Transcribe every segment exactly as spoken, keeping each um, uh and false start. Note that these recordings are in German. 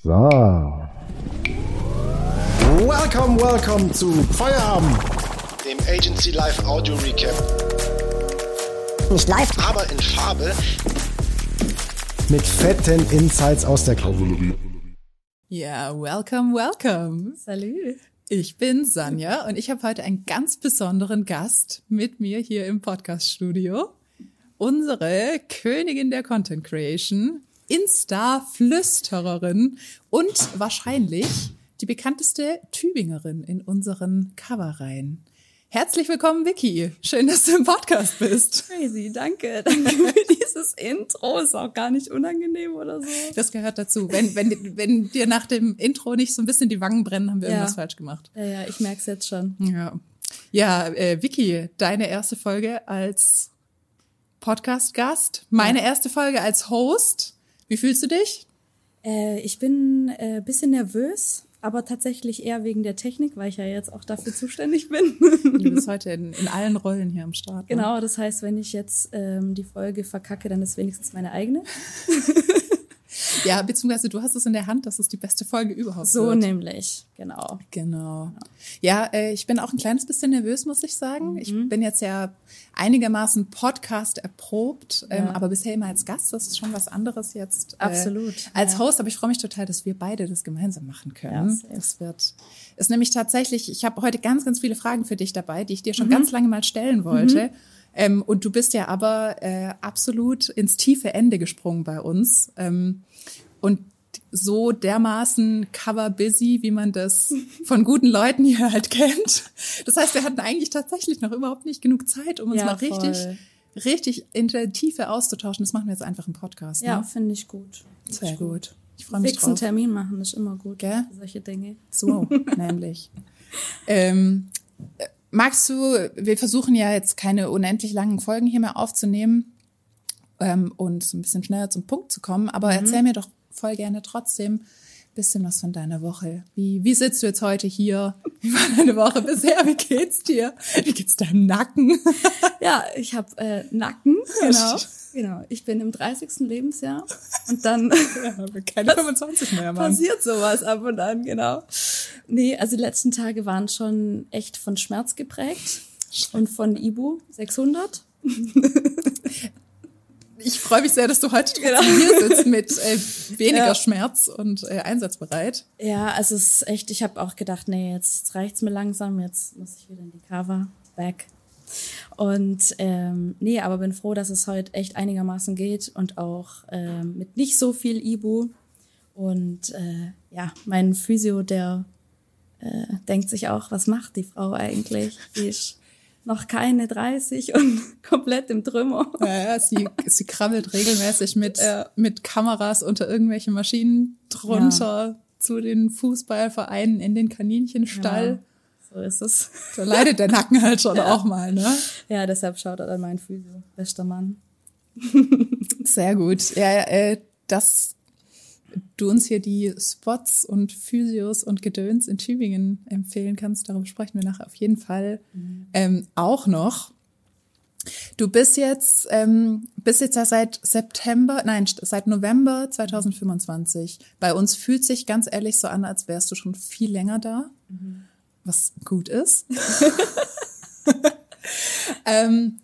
So. Welcome, welcome zu Feierabend, dem Agency Live Audio Recap. Nicht live, aber in Farbe. Mit fetten Insights aus der Kavallerie. Ja, welcome, welcome. Salut. Ich bin Sanja und ich habe heute einen ganz besonderen Gast mit mir hier im Podcast-Studio. Unsere Königin der Content Creation, Insta-Flüstererin und wahrscheinlich die bekannteste Tübingerin in unseren Coverreihen. Herzlich willkommen, Vicky. Schön, dass du im Podcast bist. Crazy, danke. Danke für dieses Intro. Ist auch gar nicht unangenehm oder so. Das gehört dazu. Wenn, wenn, wenn dir nach dem Intro nicht so ein bisschen die Wangen brennen, haben wir Ja. irgendwas falsch gemacht. Ja, ja, ich merk's jetzt schon. Ja, ja äh, Vicky, deine erste Folge als Podcast-Gast, meine Ja. erste Folge als Host. Wie fühlst du dich? Äh, ich bin ein äh, bisschen nervös, aber tatsächlich eher wegen der Technik, weil ich ja jetzt auch dafür zuständig bin. Du bist heute in, in allen Rollen hier am Start. Ne? Genau, das heißt, wenn ich jetzt ähm, die Folge verkacke, dann ist wenigstens meine eigene. Ja, beziehungsweise du hast es in der Hand, dass es die beste Folge überhaupt So wird. nämlich, genau. Genau. Ja, äh, ich bin auch ein kleines bisschen nervös, muss ich sagen. Ich bin jetzt ja einigermaßen Podcast erprobt, ähm, Ja. aber bisher immer als Gast. Das ist schon was anderes jetzt. Äh, Absolut, Als ja. Host, aber ich freue mich total, dass wir beide das gemeinsam machen können. Ja, safe. Das wird, ist nämlich tatsächlich, ich habe heute ganz, ganz viele Fragen für dich dabei, die ich dir schon ganz lange mal stellen wollte. Ähm, und du bist ja aber äh, absolut ins tiefe Ende gesprungen bei uns. Ähm, und so dermaßen cover-busy, wie man das von guten Leuten hier halt kennt. Das heißt, wir hatten eigentlich tatsächlich noch überhaupt nicht genug Zeit, um uns Ja, mal richtig, voll. richtig in der Tiefe auszutauschen. Das machen wir jetzt einfach im Podcast. Ja, Ne? finde ich gut. Find Sehr ich gut. Ich freue mich Fixen drauf. Termin machen ist immer gut. Gell? Für solche Dinge. So, nämlich. Ähm, äh, magst du, wir versuchen ja jetzt keine unendlich langen Folgen hier mehr aufzunehmen ähm, und so ein bisschen schneller zum Punkt zu kommen, aber erzähl mir doch voll gerne trotzdem ein bisschen was von deiner Woche. Wie, wie sitzt du jetzt heute hier? Wie war deine Woche bisher? Wie geht's dir? Wie geht's deinem Nacken? Ja, ich habe äh, Nacken, genau. Genau, ich bin im dreißigsten Lebensjahr und dann Ja, keine fünfundzwanzig mehr, Mann. passiert sowas ab und an, genau. Nee, also die letzten Tage waren schon echt von Schmerz geprägt und von Ibu sechshundert. Ich freue mich sehr, dass du heute trotzdem Genau. hier sitzt mit äh, weniger Ja. Schmerz und äh, einsatzbereit. Ja, also es ist echt, ich habe auch gedacht, nee, jetzt reicht's mir langsam, jetzt muss ich wieder in die Cover, back. Und ähm, nee, aber bin froh, dass es heute echt einigermaßen geht und auch ähm, mit nicht so viel Ibu. Und äh, ja, mein Physio, der äh, denkt sich auch, was macht die Frau eigentlich? Die ist noch keine dreißig und komplett im Trümmer. Ja, ja, sie, sie krabbelt regelmäßig mit, Ja. mit Kameras unter irgendwelchen Maschinen drunter zu den Fußballvereinen in den Kaninchenstall. So ist es. Da leidet der Nacken halt schon Ja. auch mal, ne? Ja, deshalb schaut er an meinen Physio. Bester Mann. Sehr gut. Ja, äh, dass du uns hier die Spots und Physios und Gedöns in Tübingen empfehlen kannst, darüber sprechen wir nachher auf jeden Fall ähm, auch noch. Du bist jetzt, ähm, bist jetzt ja seit September, nein, seit November zwanzig fünfundzwanzig. Bei uns fühlt sich ganz ehrlich so an, als wärst du schon viel länger da, was gut ist. ähm,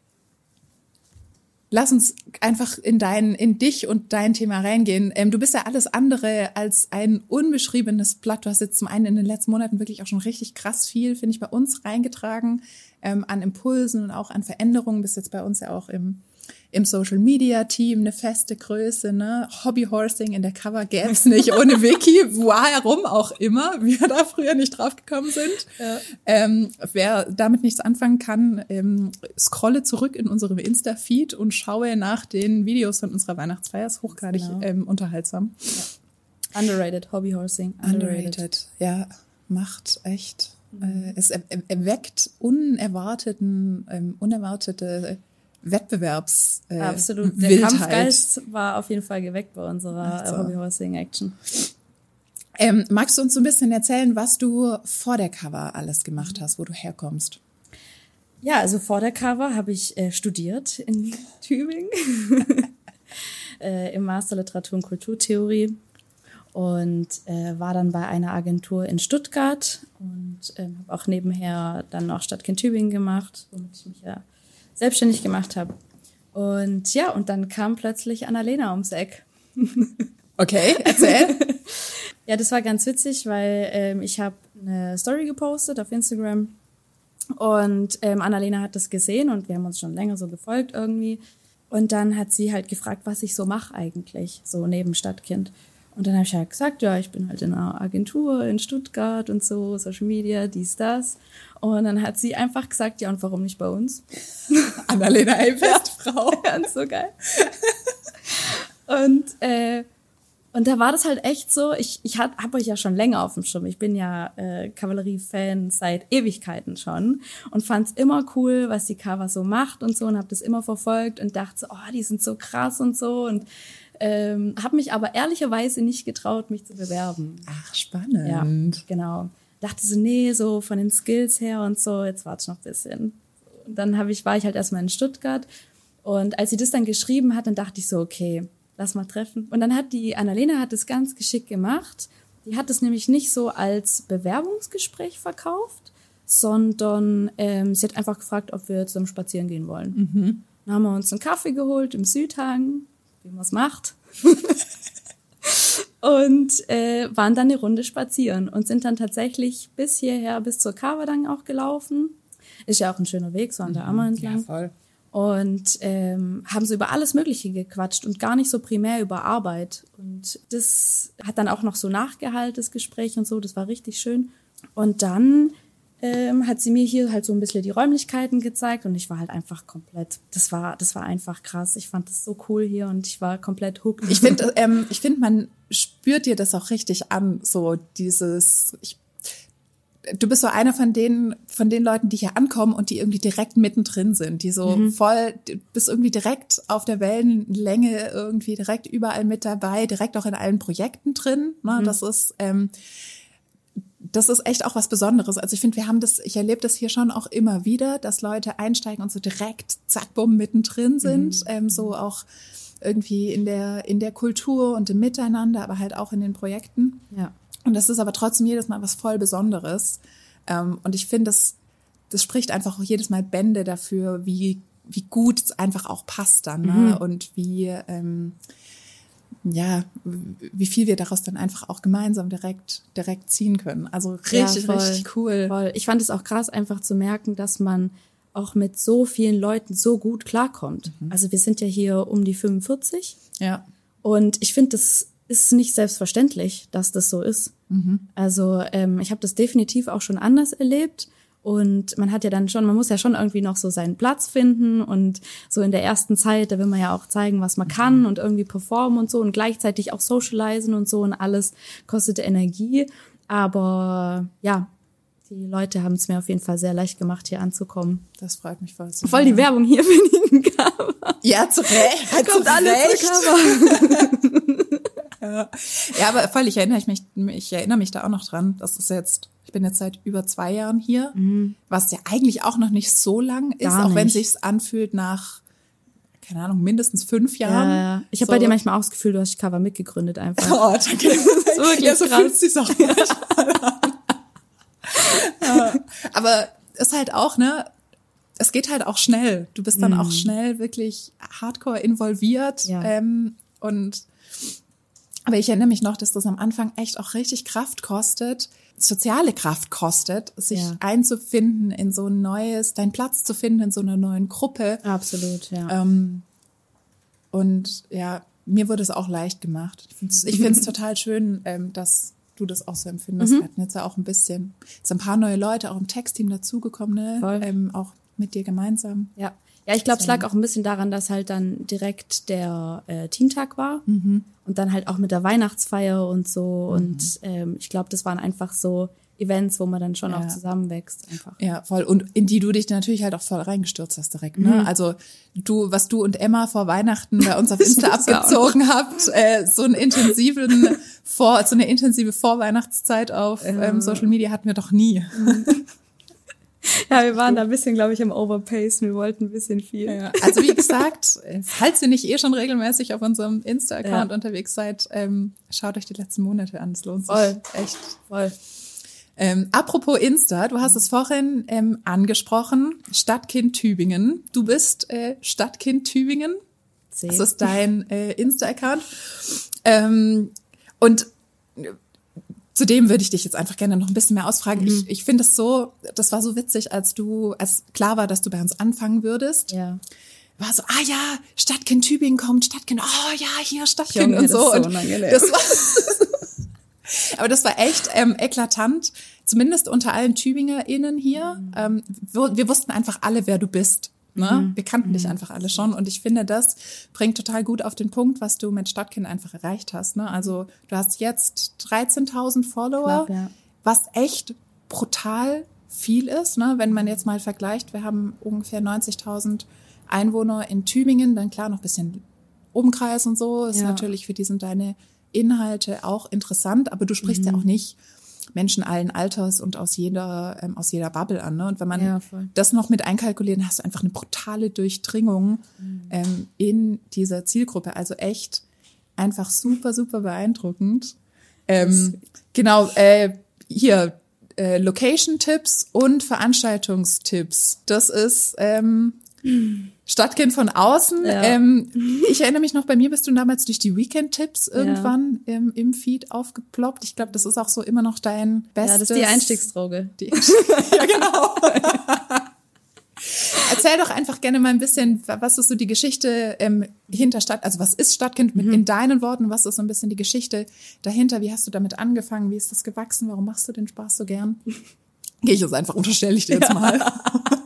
Lass uns einfach in dein, in dich und dein Thema reingehen. Ähm, du bist ja alles andere als ein unbeschriebenes Blatt. Du hast jetzt zum einen in den letzten Monaten wirklich auch schon richtig krass viel, finde ich, bei uns reingetragen, ähm, an Impulsen und auch an Veränderungen. Bist jetzt bei uns ja auch im, im Social Media Team eine feste Größe, ne? Hobbyhorsing in der Cover gäb's nicht ohne Vicky. Warum auch immer wir da früher nicht drauf gekommen sind. Ja. Ähm, wer damit nichts anfangen kann, ähm, scrolle zurück in unserem Insta-Feed und schaue nach den Videos von unserer Weihnachtsfeier. Ist hochgradig Genau. ähm, unterhaltsam. Underrated, Hobbyhorsing. Underrated. Underrated. Ja, macht echt. Äh, es er, er- erweckt unerwarteten, ähm, unerwartete Wettbewerbs äh, Absolut. Der Wildheit. Kampfgeist war auf jeden Fall geweckt bei unserer Ach so. äh, Hobbyhorsing-Action. Ähm, magst du uns so ein bisschen erzählen, was du vor der Cover alles gemacht hast, wo du herkommst? Ja, also vor der Cover habe ich äh, studiert in Tübingen äh, im Master Literatur und Kulturtheorie. und äh, war dann bei einer Agentur in Stuttgart und äh, habe auch nebenher dann noch Stadtkind Tübingen gemacht, womit ich mich ja selbstständig gemacht habe. Und ja, und dann kam plötzlich Annalena ums Eck. Okay, erzähl. Ja, das war ganz witzig, weil ähm, ich habe eine Story gepostet auf Instagram und ähm, Annalena hat das gesehen und wir haben uns schon länger so gefolgt irgendwie. Und dann hat sie halt gefragt, was ich so mache eigentlich, so neben Stadtkind. Und dann habe ich halt gesagt, ja, ich bin halt in einer Agentur in Stuttgart und so, Social Media, dies, das. Und dann hat sie einfach gesagt, ja, und warum nicht bei uns? Annalena Elbest, Frau. Ganz so geil. Und äh, Und da war das halt echt so, ich, ich habe euch ja schon länger auf dem Schirm. Ich bin ja äh, Kavallerie-Fan seit Ewigkeiten schon und fand's immer cool, was die Kava so macht und so und habe das immer verfolgt und dachte so, oh, die sind so krass und so und ähm, habe mich aber ehrlicherweise nicht getraut, mich zu bewerben. Ach, spannend. Ja, genau. Dachte so, nee, so von den Skills her und so, jetzt wart's noch ein bisschen. Und dann hab ich, war ich halt erstmal in Stuttgart und als sie das dann geschrieben hat, dann dachte ich so, okay, lass mal treffen. Und dann hat die Annalena hat das ganz geschickt gemacht. Die hat es nämlich nicht so als Bewerbungsgespräch verkauft, sondern ähm, sie hat einfach gefragt, ob wir zusammen spazieren gehen wollen. Mhm. Dann haben wir uns einen Kaffee geholt im Südhang, wie man es macht. Und äh, waren dann eine Runde spazieren und sind dann tatsächlich bis hierher, bis zur Kava dann auch gelaufen. Ist ja auch ein schöner Weg, so an der Ammer entlang. Ja, voll. Und ähm, haben so über alles Mögliche gequatscht und gar nicht so primär über Arbeit. Und das hat dann auch noch so nachgehalten, das Gespräch und so, das war richtig schön. Und dann ähm, hat sie mir hier halt so ein bisschen die Räumlichkeiten gezeigt und ich war halt einfach komplett, das war das war einfach krass. Ich fand das so cool hier und ich war komplett hooked. Ich finde, ähm, ich finde, man spürt dir das auch richtig an, so dieses, ich Du bist so einer von den, von den Leuten, die hier ankommen und die irgendwie direkt mittendrin sind, die so mhm. voll, du bist irgendwie direkt auf der Wellenlänge, irgendwie direkt überall mit dabei, direkt auch in allen Projekten drin. Ne? Mhm. Das ist, ähm, das ist echt auch was Besonderes. Also ich finde, wir haben das, ich erlebe das hier schon auch immer wieder, dass Leute einsteigen und so direkt, zack, bumm, mittendrin sind, mhm. ähm, so auch irgendwie in der, in der Kultur und im Miteinander, aber halt auch in den Projekten. Ja. Und das ist aber trotzdem jedes Mal was voll Besonderes. Ähm, und ich finde, das, das spricht einfach auch jedes Mal Bände dafür, wie, wie gut es einfach auch passt dann, ne? Mhm. Und wie, ähm, ja, wie viel wir daraus dann einfach auch gemeinsam direkt, direkt ziehen können. Also richtig, ja, voll, richtig cool. Voll. Ich fand es auch krass, einfach zu merken, dass man auch mit so vielen Leuten so gut klarkommt. Mhm. Also wir sind ja hier um die fünfundvierzig. Ja. Und ich finde, das ist nicht selbstverständlich, dass das so ist. Mhm. Also ähm, ich habe das definitiv auch schon anders erlebt und man hat ja dann schon, man muss ja schon irgendwie noch so seinen Platz finden und so in der ersten Zeit, da will man ja auch zeigen, was man kann mhm. und irgendwie performen und so und gleichzeitig auch socialisen und so und alles kostet Energie, aber ja, die Leute haben es mir auf jeden Fall sehr leicht gemacht, hier anzukommen. Das freut mich voll. Voll die Werbung hier für den Cover. Ja, zu Recht. Kommt zu alles Cover. Ja. Ja, aber voll, ich erinnere mich, ich erinnere mich da auch noch dran. Das ist jetzt, ich bin jetzt seit über zwei Jahren hier, mhm. was ja eigentlich auch noch nicht so lang ist, Gar auch nicht. wenn es sich anfühlt nach, keine Ahnung, mindestens fünf Jahren. Ja, ja. Ich habe so. Bei dir manchmal auch das Gefühl, du hast die Cover mitgegründet einfach. Oh, danke. Das ist wirklich ja, so krass. Fühlt sich's auch ja. Aber es ist halt auch, ne, es geht halt auch schnell. Du bist dann mhm. auch schnell wirklich hardcore involviert ja. ähm, und aber ich erinnere mich noch, dass das am Anfang echt auch richtig Kraft kostet, soziale Kraft kostet, sich ja. einzufinden in so ein neues, deinen Platz zu finden in so einer neuen Gruppe. Absolut, ja. Ähm, und ja, mir wurde es auch leicht gemacht. Ich finde es ich find's total schön, ähm, dass du das auch so empfindest. Mhm. Wir hatten jetzt ja auch ein bisschen, es sind ein paar neue Leute auch im Textteam dazugekommen, ne? Ähm, auch mit dir gemeinsam. Ja. Ja, ich glaube, es lag auch ein bisschen daran, dass halt dann direkt der äh, Teamtag war mhm. und dann halt auch mit der Weihnachtsfeier und so. Mhm. Und ähm, ich glaube, das waren einfach so Events, wo man dann schon ja. auch zusammenwächst. Einfach. Ja, voll. Und in die du dich natürlich halt auch voll reingestürzt hast direkt. Ne? Mhm. Also du, was du und Emma vor Weihnachten bei uns auf Insta abgezogen habt, äh, so einen intensiven vor, so eine intensive Vorweihnachtszeit auf ähm, Social Media hatten wir doch nie. Mhm. Ja, wir waren da ein bisschen, glaube ich, im Overpace. Wir wollten ein bisschen viel. Ja, also wie gesagt, falls ihr nicht eh schon regelmäßig auf unserem Insta-Account ja. unterwegs seid, ähm, schaut euch die letzten Monate an. Es lohnt sich voll. echt. Voll. Ähm, apropos Insta, du hast es vorhin ähm, angesprochen, Stadtkind Tübingen. Du bist äh, Stadtkind Tübingen. Zehn. Das ist dein äh, Insta-Account. Ähm, und zudem würde ich dich jetzt einfach gerne noch ein bisschen mehr ausfragen. Mhm. Ich, ich finde es so, das war so witzig, als du, als klar war, dass du bei uns anfangen würdest. Ja. War so, ah ja, Stadtkind Tübingen kommt, Stadtkind, oh ja, hier Stadtkind Junge, und so. Das ist so und unangenehm. Das war, aber das war echt ähm, eklatant, zumindest unter allen TübingerInnen hier. Mhm. Ähm, wir, wir wussten einfach alle, wer du bist. Ne? Mhm. Wir kannten mhm. dich einfach alle schon und ich finde, das bringt total gut auf den Punkt, was du mit Stadtkind einfach erreicht hast. Ne? Also du hast jetzt dreizehntausend Follower, Klar, ja. was echt brutal viel ist. Ne? Wenn man jetzt mal vergleicht, wir haben ungefähr neunzigtausend Einwohner in Tübingen, dann klar noch ein bisschen Umkreis und so, ist ja. natürlich für die sind deine Inhalte auch interessant, aber du sprichst mhm. ja auch nicht Menschen allen Alters und aus jeder ähm, aus jeder Bubble an. Ne? Und wenn man ja, das noch mit einkalkuliert, hast du einfach eine brutale Durchdringung mhm. ähm, in dieser Zielgruppe. Also echt einfach super, super beeindruckend. Ähm, genau, äh, hier äh, Location-Tipps und Veranstaltungstipps. Das ist ähm, Stadtkind von außen. Ja. Ähm, ich erinnere mich noch, bei mir bist du damals durch die Weekend-Tipps irgendwann ja. im, im Feed aufgeploppt. Ich glaube, das ist auch so immer noch dein bestes... Ja, das ist die Einstiegsdroge. Die ja, genau. Erzähl doch einfach gerne mal ein bisschen, was ist so die Geschichte ähm, hinter Stadt, also was ist Stadtkind mhm. in deinen Worten, was ist so ein bisschen die Geschichte dahinter, wie hast du damit angefangen, wie ist das gewachsen, warum machst du den Spaß so gern? Gehe ich jetzt einfach, unterstelle ich dir jetzt ja. mal.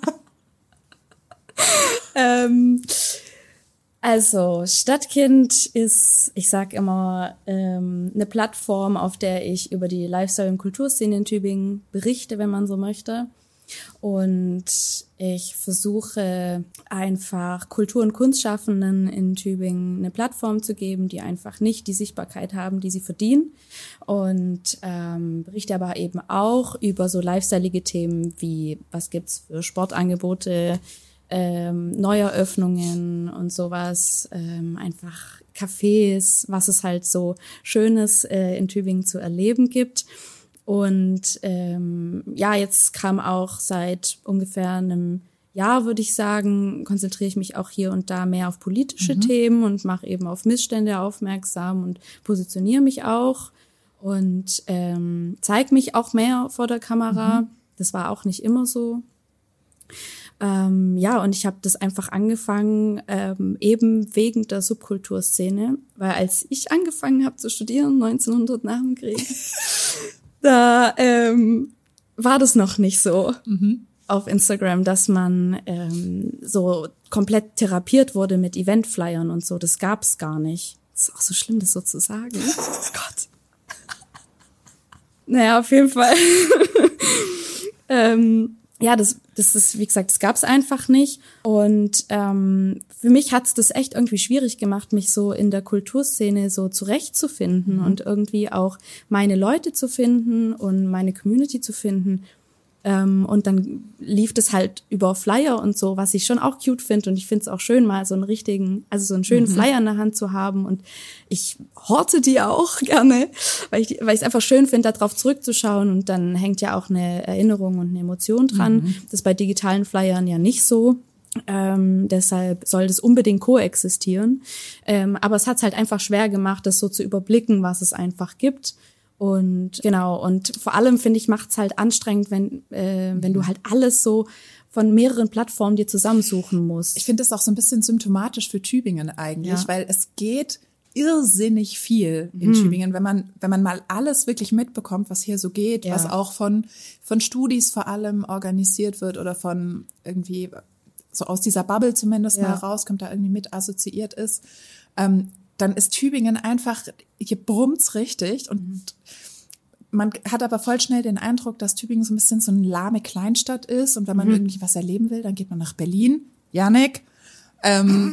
ähm, also Stadtkind ist, ich sag immer, ähm, eine Plattform, auf der ich über die Lifestyle- und Kulturszene in Tübingen berichte, wenn man so möchte. Und ich versuche einfach Kultur- und Kunstschaffenden in Tübingen eine Plattform zu geben, die einfach nicht die Sichtbarkeit haben, die sie verdienen. Und ähm, berichte aber eben auch über so lifestyleige Themen wie, was gibt's für Sportangebote, ähm, Neueröffnungen und sowas, ähm, einfach Cafés, was es halt so Schönes äh, in Tübingen zu erleben gibt. Und ähm, ja, jetzt kam auch seit ungefähr einem Jahr, würde ich sagen, konzentriere ich mich auch hier und da mehr auf politische mhm. Themen und mache eben auf Missstände aufmerksam und positioniere mich auch und ähm, zeige mich auch mehr vor der Kamera. Mhm. Das war auch nicht immer so. Ähm, ja, und ich habe das einfach angefangen, ähm, eben wegen der Subkulturszene, weil als ich angefangen habe zu studieren, neunzehnhundert nach dem Krieg, da ähm, war das noch nicht so mhm. auf Instagram, dass man ähm, so komplett therapiert wurde mit Eventflyern und so. Das gab's gar nicht. Das ist auch so schlimm, das so zu sagen. Oh Gott. Naja, auf jeden Fall. ähm, ja, das, das ist, wie gesagt, das gab's einfach nicht. Und ähm, für mich hat's das echt irgendwie schwierig gemacht, mich so in der Kulturszene so zurechtzufinden mhm. und irgendwie auch meine Leute zu finden und meine Community zu finden. Ähm, und dann lief das halt über Flyer und so, was ich schon auch cute finde. Und ich finde es auch schön, mal so einen richtigen, also so einen schönen mhm. Flyer in der Hand zu haben. Und ich horte die auch gerne, weil ich weil ich es einfach schön finde, darauf zurückzuschauen. Und dann hängt ja auch eine Erinnerung und eine Emotion dran. Mhm. Das ist bei digitalen Flyern ja nicht so. Ähm, deshalb soll das unbedingt koexistieren. Ähm, aber es hat es halt einfach schwer gemacht, das so zu überblicken, was es einfach gibt. Und genau, und vor allem, finde ich, macht's halt anstrengend, wenn äh, wenn du halt alles so von mehreren Plattformen dir zusammensuchen musst. Ich finde das auch so ein bisschen symptomatisch für Tübingen eigentlich, ja. weil es geht irrsinnig viel in mhm. Tübingen, wenn man wenn man mal alles wirklich mitbekommt, was hier so geht, ja. was auch von von Studis vor allem organisiert wird oder von irgendwie so aus dieser Bubble zumindest ja. mal rauskommt, da irgendwie mit assoziiert ist. Ähm, dann ist Tübingen einfach, hier brummt's richtig und mhm. man hat aber voll schnell den Eindruck, dass Tübingen so ein bisschen so eine lahme Kleinstadt ist und wenn man mhm. irgendwie was erleben will, dann geht man nach Berlin. Jannik, ähm,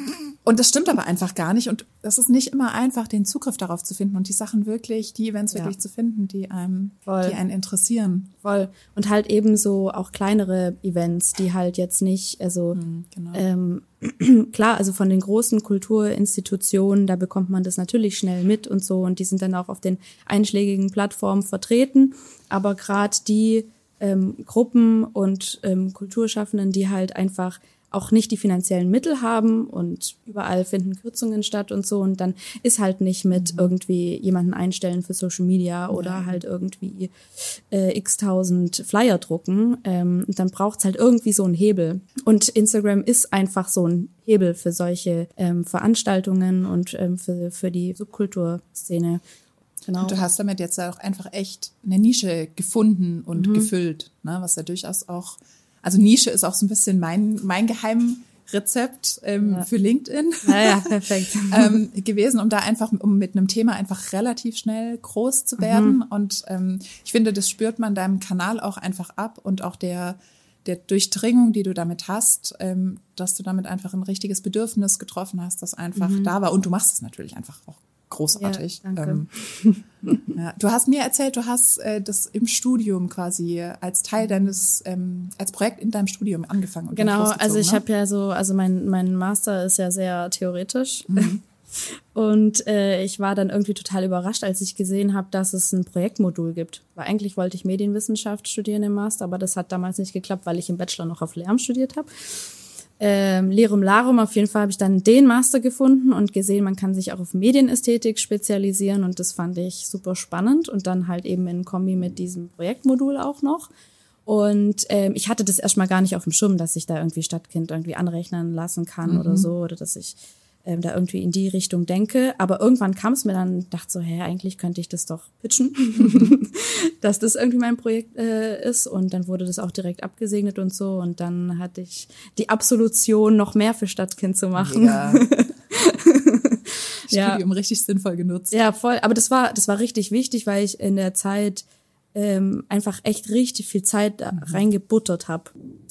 Und das stimmt aber einfach gar nicht. Und es ist nicht immer einfach, den Zugriff darauf zu finden und die Sachen wirklich, die Events wirklich ja. zu finden, die einem, Voll. die einen interessieren. Voll. Und halt eben so auch kleinere Events, die halt jetzt nicht, also mhm, genau. ähm, klar, also von den großen Kulturinstitutionen, da bekommt man das natürlich schnell mit und so und die sind dann auch auf den einschlägigen Plattformen vertreten. Aber gerade die ähm, Gruppen und ähm, Kulturschaffenden, die halt einfach auch nicht die finanziellen Mittel haben und überall finden Kürzungen statt und so und dann ist halt nicht mit mhm. irgendwie jemanden einstellen für Social Media oder ja. halt irgendwie äh, x-tausend Flyer drucken. Ähm, und dann braucht's halt irgendwie so einen Hebel. Und Instagram ist einfach so ein Hebel für solche ähm, Veranstaltungen und ähm, für, für die Subkulturszene. Genau. Und du hast damit jetzt auch einfach echt eine Nische gefunden und mhm. gefüllt, ne? Was ja durchaus auch Also Nische ist auch so ein bisschen mein mein Geheimrezept ähm, ja. für LinkedIn ja, ja, perfekt. ähm, gewesen, um da einfach, um mit einem Thema einfach relativ schnell groß zu werden. Mhm. Und ähm, ich finde, das spürt man deinem Kanal auch einfach ab und auch der der Durchdringung, die du damit hast, ähm, dass du damit einfach ein richtiges Bedürfnis getroffen hast, das einfach mhm. da war. Und du machst es natürlich einfach auch großartig. Ja, danke. Ähm, ja. Du hast mir erzählt, du hast äh, das im Studium quasi als Teil deines, ähm, als Projekt in deinem Studium angefangen. Und genau, also ich ne? habe ja so, also mein mein Master ist ja sehr theoretisch. Mhm. Und äh, ich war dann irgendwie total überrascht, als ich gesehen habe, dass es ein Projektmodul gibt. Weil eigentlich wollte ich Medienwissenschaft studieren im Master, aber das hat damals nicht geklappt, weil ich im Bachelor noch auf Lehramt studiert habe. Ähm, Lerum Larum, auf jeden Fall habe ich dann den Master gefunden und gesehen, man kann sich auch auf Medienästhetik spezialisieren und das fand ich super spannend und dann halt eben in Kombi mit diesem Projektmodul auch noch. Und ähm, ich hatte das erstmal gar nicht auf dem Schirm, dass ich da irgendwie Stadtkind irgendwie anrechnen lassen kann mhm. oder so oder dass ich ähm, da irgendwie in die Richtung denke. Aber irgendwann kam es mir dann, dachte so, hä, eigentlich könnte ich das doch pitchen, dass das irgendwie mein Projekt äh, ist. Und dann wurde das auch direkt abgesegnet und so. Und dann hatte ich die Absolution, noch mehr für Stadtkind zu machen. Ja. Studium ja. richtig sinnvoll genutzt. Ja, voll. Aber das war, das war richtig wichtig, weil ich in der Zeit ähm, einfach echt richtig viel Zeit da reingebuttert habe.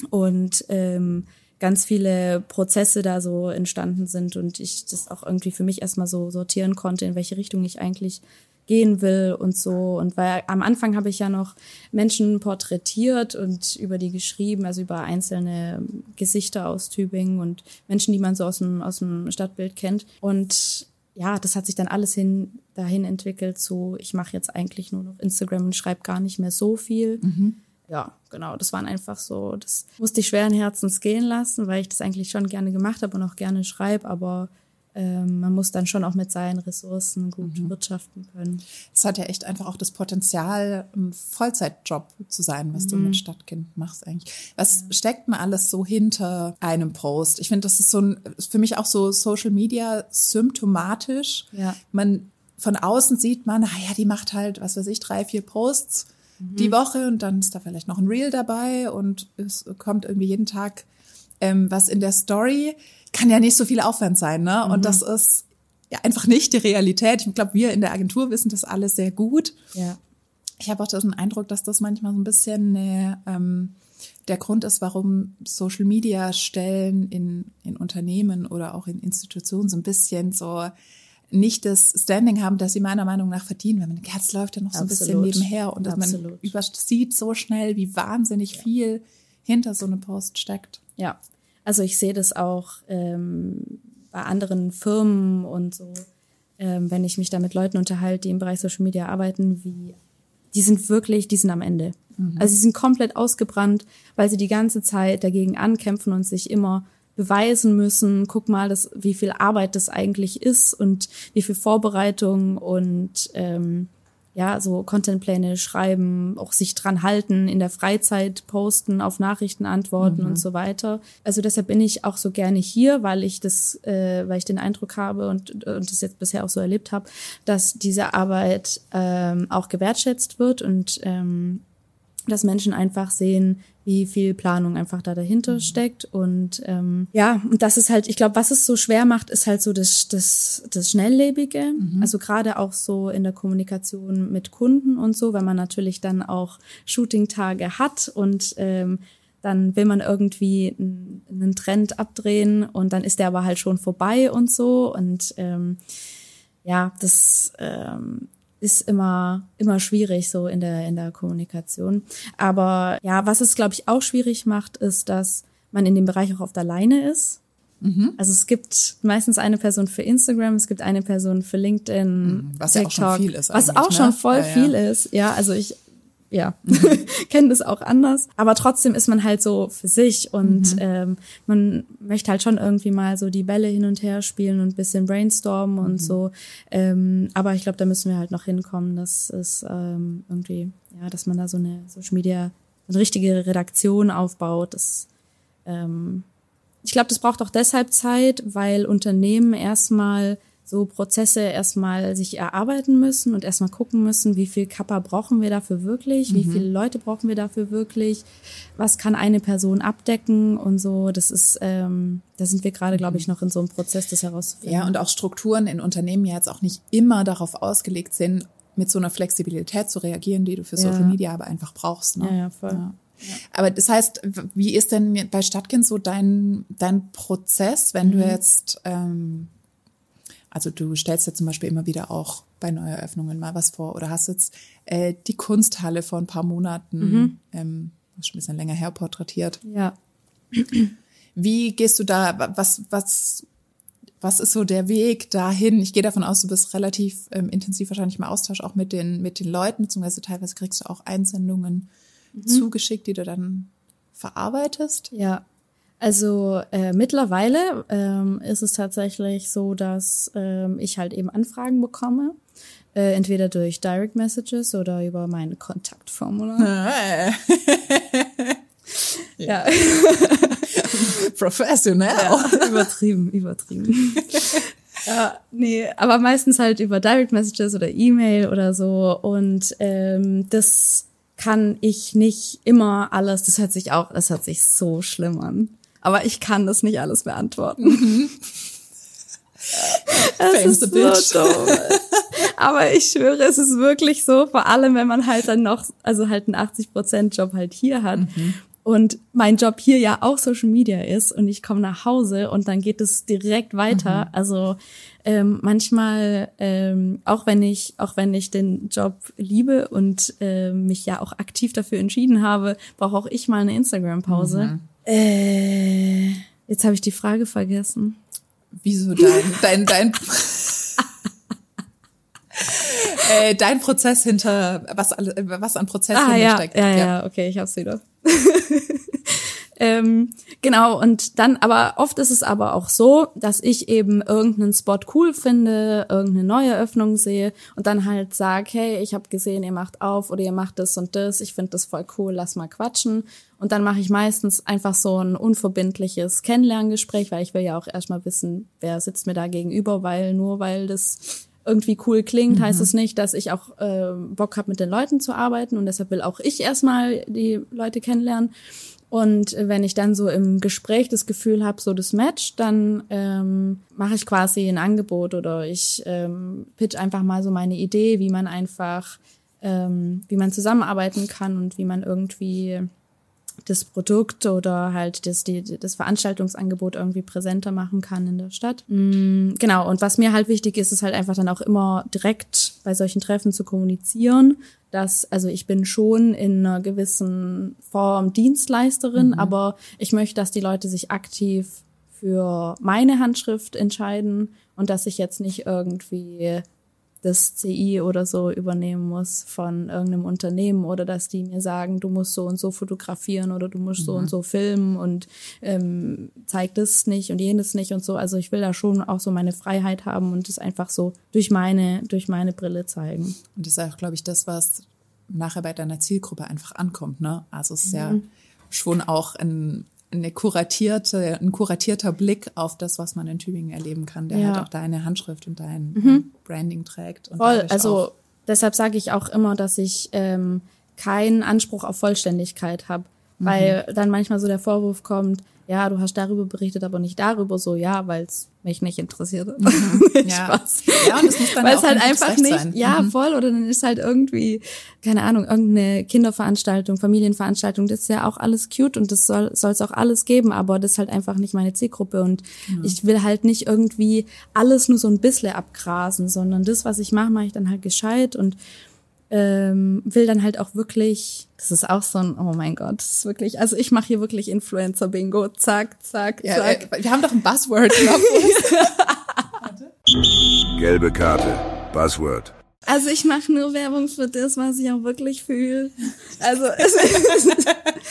Und ähm, ganz viele Prozesse da so entstanden sind und ich das auch irgendwie für mich erstmal so sortieren konnte, in welche Richtung ich eigentlich gehen will und so. Und weil am Anfang habe ich ja noch Menschen porträtiert und über die geschrieben, also über einzelne Gesichter aus Tübingen und Menschen, die man so aus dem, aus dem Stadtbild kennt. Und ja, das hat sich dann alles hin dahin entwickelt zu, ich mache jetzt eigentlich nur noch Instagram und schreibe gar nicht mehr so viel. Mhm. Ja, genau, das waren einfach so, das musste ich schweren Herzens gehen lassen, weil ich das eigentlich schon gerne gemacht habe und auch gerne schreibe, aber ähm, man muss dann schon auch mit seinen Ressourcen gut mhm. wirtschaften können. Es hat ja echt einfach auch das Potenzial, ein Vollzeitjob zu sein, was mhm. du mit Stadtkind machst eigentlich. Was ja. steckt man alles so hinter einem Post? Ich finde, das ist so ein, für mich auch so Social Media symptomatisch. Ja. Man, von außen sieht man, naja, die macht halt, was weiß ich, drei, vier Posts die Woche und dann ist da vielleicht noch ein Reel dabei und es kommt irgendwie jeden Tag ähm, was in der Story. Kann ja nicht so viel Aufwand sein, ne? Mhm. Und das ist ja einfach nicht die Realität. Ich glaube, wir in der Agentur wissen das alles sehr gut. Ja. Ich habe auch den Eindruck, dass das manchmal so ein bisschen äh, ähm, der Grund ist, warum Social Media Stellen in in Unternehmen oder auch in Institutionen so ein bisschen so nicht das Standing haben, das sie meiner Meinung nach verdienen. Wenn man denkt, Herz läuft ja noch so ein bisschen nebenher und dass man übersieht so schnell, wie wahnsinnig ja. viel hinter so einem Post steckt. Ja, also ich sehe das auch ähm, bei anderen Firmen und so, ähm, wenn ich mich da mit Leuten unterhalte, die im Bereich Social Media arbeiten, wie die sind wirklich, die sind am Ende. Mhm. Also sie sind komplett ausgebrannt, weil sie die ganze Zeit dagegen ankämpfen und sich immer beweisen müssen, guck mal, das, wie viel Arbeit das eigentlich ist und wie viel Vorbereitung und ähm, ja, so Contentpläne schreiben, auch sich dran halten, in der Freizeit posten, auf Nachrichten antworten mhm. und so weiter. Also deshalb bin ich auch so gerne hier, weil ich das, äh, weil ich den Eindruck habe und und das jetzt bisher auch so erlebt habe, dass diese Arbeit ähm, auch gewertschätzt wird und ähm, dass Menschen einfach sehen, wie viel Planung einfach da dahinter mhm. steckt und ähm, ja, und das ist halt, ich glaube, was es so schwer macht, ist halt so das das das Schnelllebige, mhm. also gerade auch so in der Kommunikation mit Kunden und so, weil man natürlich dann auch Shooting-Tage hat und ähm, dann will man irgendwie einen, einen Trend abdrehen und dann ist der aber halt schon vorbei und so. Und ähm, ja, das ähm, ist immer immer schwierig so in der in der Kommunikation. Aber ja, was es, glaube ich, auch schwierig macht, ist, dass man in dem Bereich auch oft alleine ist. Mhm. Also es gibt meistens eine Person für Instagram, es gibt eine Person für LinkedIn, was TikTok, ja auch schon viel ist. Was auch ne? schon voll ja, viel ja. ist. Ja, also ich ja, mhm. kenne das auch anders. Aber trotzdem ist man halt so für sich und mhm. ähm, man möchte halt schon irgendwie mal so die Bälle hin und her spielen und ein bisschen brainstormen und mhm. so. Ähm, aber ich glaube, da müssen wir halt noch hinkommen, dass es ähm, irgendwie, ja, dass man da so eine Social Media, eine richtige Redaktion aufbaut. Das, ähm, ich glaube, das braucht auch deshalb Zeit, weil Unternehmen erstmal so Prozesse erstmal sich erarbeiten müssen und erstmal gucken müssen, wie viel Kappa brauchen wir dafür wirklich, mhm. wie viele Leute brauchen wir dafür wirklich, was kann eine Person abdecken und so. Das ist, ähm, da sind wir gerade, glaube ich, noch in so einem Prozess, das herauszufinden. Ja, und auch Strukturen in Unternehmen ja jetzt auch nicht immer darauf ausgelegt sind, mit so einer Flexibilität zu reagieren, die du für ja. Social Media aber einfach brauchst. Ne? Ja, ja, voll. Ja. Ja. Aber das heißt, wie ist denn bei Stadtkind so dein, dein Prozess, wenn mhm. du jetzt ähm, also du stellst ja zum Beispiel immer wieder auch bei Neueröffnungen mal was vor oder hast jetzt äh, die Kunsthalle vor ein paar Monaten, mhm. ähm, das ist schon ein bisschen länger her, porträtiert. Ja. Wie gehst du da, was, was, was ist so der Weg dahin? Ich gehe davon aus, du bist relativ ähm, intensiv wahrscheinlich im Austausch auch mit den, mit den Leuten, beziehungsweise teilweise kriegst du auch Einsendungen mhm. zugeschickt, die du dann verarbeitest. Ja. Also äh, mittlerweile ähm, ist es tatsächlich so, dass ähm, ich halt eben Anfragen bekomme, äh, entweder durch Direct Messages oder über mein Kontaktformular. ja. Professionell. Ja, übertrieben, übertrieben. Ja, nee, aber meistens halt über Direct Messages oder E-Mail oder so und ähm, das kann ich nicht immer alles, das hört sich auch, das hört sich so schlimm an. Aber ich kann das nicht alles beantworten. Mhm. Es ist so dumm. Aber ich schwöre, es ist wirklich so, vor allem wenn man halt dann noch, also halt einen achtzig Prozent Job halt hier hat. Mhm. Und mein Job hier ja auch Social Media ist und ich komme nach Hause und dann geht es direkt weiter. Mhm. Also ähm, manchmal, ähm, auch wenn ich, auch wenn ich den Job liebe und äh, mich ja auch aktiv dafür entschieden habe, brauche auch ich mal eine Instagram-Pause. Mhm. Äh, jetzt habe ich die Frage vergessen. Wieso dein, dein, dein, äh, dein Prozess hinter, was, was an Prozess ah, hintersteckt. Ja, ja, ja, ja, okay, ich hab's wieder. ähm, genau, und dann, aber oft ist es aber auch so, dass ich eben irgendeinen Spot cool finde, irgendeine neue Öffnung sehe und dann halt sag, hey, ich habe gesehen, ihr macht auf oder ihr macht das und das, ich finde das voll cool, lass mal quatschen. Und dann mache ich meistens einfach so ein unverbindliches Kennenlerngespräch, weil ich will ja auch erstmal wissen, wer sitzt mir da gegenüber, weil nur weil das irgendwie cool klingt, mhm. heißt es nicht, dass ich auch äh, Bock habe, mit den Leuten zu arbeiten und deshalb will auch ich erstmal die Leute kennenlernen. Und wenn ich dann so im Gespräch das Gefühl habe, so das Match, dann ähm, mache ich quasi ein Angebot oder ich ähm, pitch einfach mal so meine Idee, wie man einfach, ähm, wie man zusammenarbeiten kann und wie man irgendwie das Produkt oder halt das, die, das Veranstaltungsangebot irgendwie präsenter machen kann in der Stadt. Mhm, genau, und was mir halt wichtig ist, ist halt einfach dann auch immer direkt bei solchen Treffen zu kommunizieren, dass, also ich bin schon in einer gewissen Form Dienstleisterin, mhm. aber ich möchte, dass die Leute sich aktiv für meine Handschrift entscheiden und dass ich jetzt nicht irgendwie das C I oder so übernehmen muss von irgendeinem Unternehmen oder dass die mir sagen, du musst so und so fotografieren oder du musst mhm. so und so filmen und ähm, zeig das nicht und jenes nicht und so. Also ich will da schon auch so meine Freiheit haben und das einfach so durch meine durch meine Brille zeigen. Und das ist auch, glaube ich, das, was nachher bei deiner Zielgruppe einfach ankommt, ne? Also es ist mhm. ja schon auch ein eine kuratierte, ein kuratierter Blick auf das, was man in Tübingen erleben kann, der ja. halt auch deine Handschrift und dein mhm. Branding trägt. Und voll, also deshalb sage ich auch immer, dass ich ähm, keinen Anspruch auf Vollständigkeit habe. weil dann manchmal so der Vorwurf kommt, ja, du hast darüber berichtet, aber nicht darüber, so, ja, weil es mich nicht interessiert. Mhm. ja. Spaß. Ja, und es muss dann weil ja es auch halt einfach nicht, sein. ja, mhm. voll, oder dann ist halt irgendwie, keine Ahnung, irgendeine Kinderveranstaltung, Familienveranstaltung, das ist ja auch alles cute und das soll soll es auch alles geben, aber das ist halt einfach nicht meine Zielgruppe und mhm. ich will halt nicht irgendwie alles nur so ein bisschen abgrasen, sondern das, was ich mache, mache ich dann halt gescheit und Ähm, will dann halt auch wirklich, das ist auch so ein, oh mein Gott, das ist wirklich, also ich mache hier wirklich Influencer-Bingo, zack, zack, ja, zack. Äh, wir haben doch ein Buzzword. Gelbe Karte, Buzzword. Also ich mache nur Werbung für das, was ich auch wirklich fühle. Also, es ist,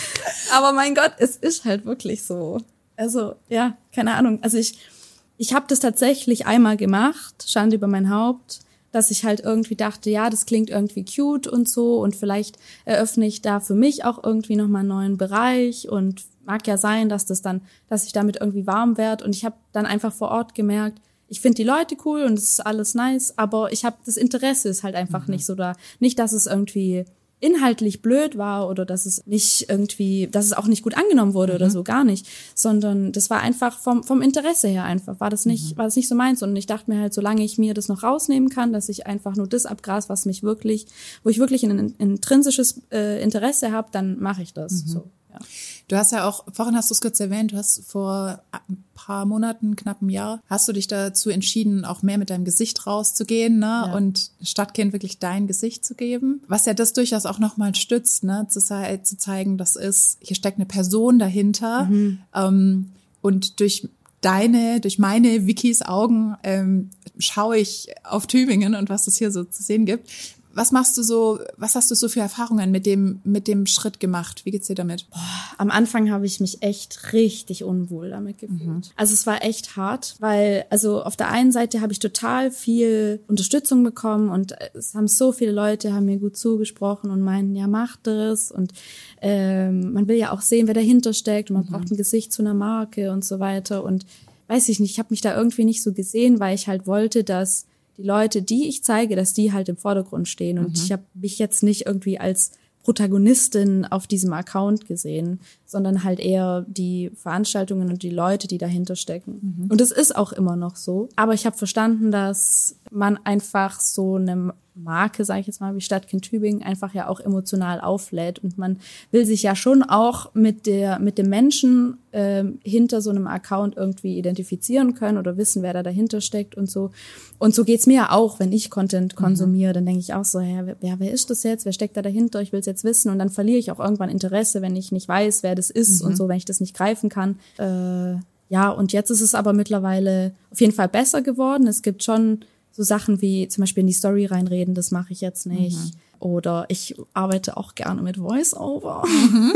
aber mein Gott, es ist halt wirklich so. Also ja, keine Ahnung. Also ich, ich habe das tatsächlich einmal gemacht, Schande über mein Haupt, dass ich halt irgendwie dachte, ja, das klingt irgendwie cute und so und vielleicht eröffne ich da für mich auch irgendwie nochmal einen neuen Bereich und mag ja sein, dass das dann, dass ich damit irgendwie warm werde und ich habe dann einfach vor Ort gemerkt, ich finde die Leute cool und es ist alles nice, aber ich habe das Interesse ist halt einfach mhm. nicht so da. Nicht, dass es irgendwie inhaltlich blöd war oder dass es nicht irgendwie, dass es auch nicht gut angenommen wurde mhm. oder so, gar nicht, sondern das war einfach vom vom Interesse her einfach, war das nicht, mhm. war das nicht so meins und ich dachte mir halt, solange ich mir das noch rausnehmen kann, dass ich einfach nur das abgras, was mich wirklich, wo ich wirklich ein, ein intrinsisches äh, Interesse habe, dann mache ich das, mhm. so. Ja. Du hast ja auch, vorhin hast du es kurz erwähnt, du hast vor ein paar Monaten, knapp ein Jahr, hast du dich dazu entschieden, auch mehr mit deinem Gesicht rauszugehen, ne, ja. und Stadtkind wirklich dein Gesicht zu geben. Was ja das durchaus auch nochmal stützt, ne, zu, zu zeigen, das ist, hier steckt eine Person dahinter, mhm. ähm, und durch deine, durch meine Vikis Augen ähm, schaue ich auf Tübingen und was es hier so zu sehen gibt. Was machst du so, was hast du so für Erfahrungen mit dem, mit dem Schritt gemacht? Wie geht's dir damit? Boah, am Anfang habe ich mich echt richtig unwohl damit gefühlt. Mhm. Also es war echt hart, weil, also auf der einen Seite habe ich total viel Unterstützung bekommen und es haben so viele Leute, haben mir gut zugesprochen und meinen, ja, mach das und ähm, man will ja auch sehen, wer dahinter steckt und man mhm. braucht ein Gesicht zu einer Marke und so weiter und weiß ich nicht, ich habe mich da irgendwie nicht so gesehen, weil ich halt wollte, dass die Leute, die ich zeige, dass die halt im Vordergrund stehen. Und mhm. ich habe mich jetzt nicht irgendwie als Protagonistin auf diesem Account gesehen, sondern halt eher die Veranstaltungen und die Leute, die dahinter stecken. Mhm. Und es ist auch immer noch so. Aber ich habe verstanden, dass man einfach so eine Marke, sage ich jetzt mal, wie Stadtkind Tübingen, einfach ja auch emotional auflädt. Und man will sich ja schon auch mit der mit dem Menschen ähm, hinter so einem Account irgendwie identifizieren können oder wissen, wer da dahinter steckt und so. Und so geht's mir ja auch, wenn ich Content konsumiere. Mhm. Dann denke ich auch so, ja, wer, wer ist das jetzt? Wer steckt da dahinter? Ich will es jetzt wissen. Und dann verliere ich auch irgendwann Interesse, wenn ich nicht weiß, wer das ist mhm. und so, wenn ich das nicht greifen kann. Äh, ja, und jetzt ist es aber mittlerweile auf jeden Fall besser geworden. Es gibt schon so Sachen wie zum Beispiel in die Story reinreden, das mache ich jetzt nicht. Mhm. Oder ich arbeite auch gerne mit Voice-Over, mhm.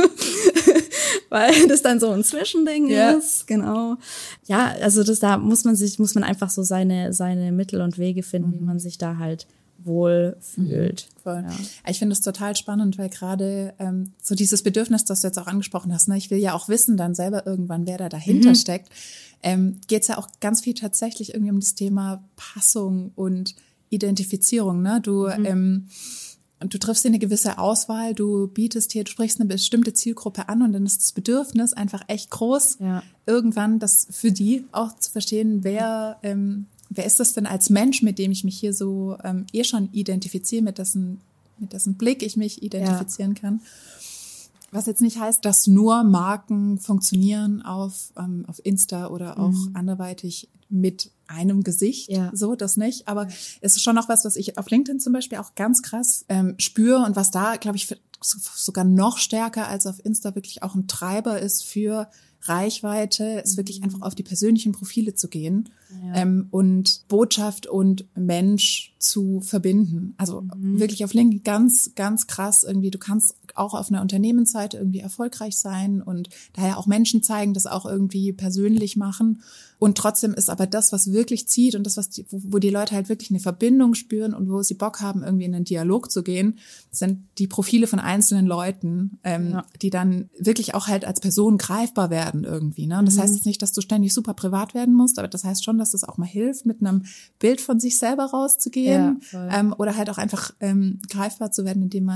weil das dann so ein Zwischending ja. ist. Genau. Ja, also das da muss man sich, muss man einfach so seine seine Mittel und Wege finden, mhm. wie man sich da halt wohl fühlt. Mhm, voll. Ja. Ich finde es total spannend, weil gerade ähm, so dieses Bedürfnis, das du jetzt auch angesprochen hast, ne, ich will ja auch wissen dann selber irgendwann, wer da dahinter mhm. steckt, ähm, geht es ja auch ganz viel tatsächlich irgendwie um das Thema Passung und Identifizierung. Ne? Du mhm. ähm, du triffst dir eine gewisse Auswahl, du bietest hier, du sprichst eine bestimmte Zielgruppe an und dann ist das Bedürfnis einfach echt groß, ja. irgendwann das für die auch zu verstehen, wer ähm, wer ist das denn als Mensch, mit dem ich mich hier so ähm, eh schon identifiziere, mit dessen, mit dessen Blick ich mich identifizieren ja. kann. Was jetzt nicht heißt, dass nur Marken funktionieren auf, ähm, auf Insta oder auch mhm. anderweitig mit einem Gesicht, ja. so das nicht. Aber es ist schon noch was, was ich auf LinkedIn zum Beispiel auch ganz krass ähm, spüre und was da, glaube ich, sogar noch stärker als auf Insta wirklich auch ein Treiber ist für Reichweite, ist wirklich einfach auf die persönlichen Profile zu gehen ja. ähm, und Botschaft und Mensch zu verbinden. Also mhm. wirklich auf LinkedIn ganz, ganz krass irgendwie. Du kannst auch auf einer Unternehmensseite irgendwie erfolgreich sein und daher auch Menschen zeigen, das auch irgendwie persönlich machen. Und trotzdem ist aber das, was wirklich zieht und das, was die, wo, wo die Leute halt wirklich eine Verbindung spüren und wo sie Bock haben, irgendwie in einen Dialog zu gehen, sind die Profile von einzelnen Leuten, ähm, ja. die dann wirklich auch halt als Person greifbar werden irgendwie. Ne? Und das mhm. heißt jetzt nicht, dass du ständig super privat werden musst, aber das heißt schon, dass es auch mal hilft, mit einem Bild von sich selber rauszugehen ja, ähm, oder halt auch einfach ähm, greifbar zu werden, indem man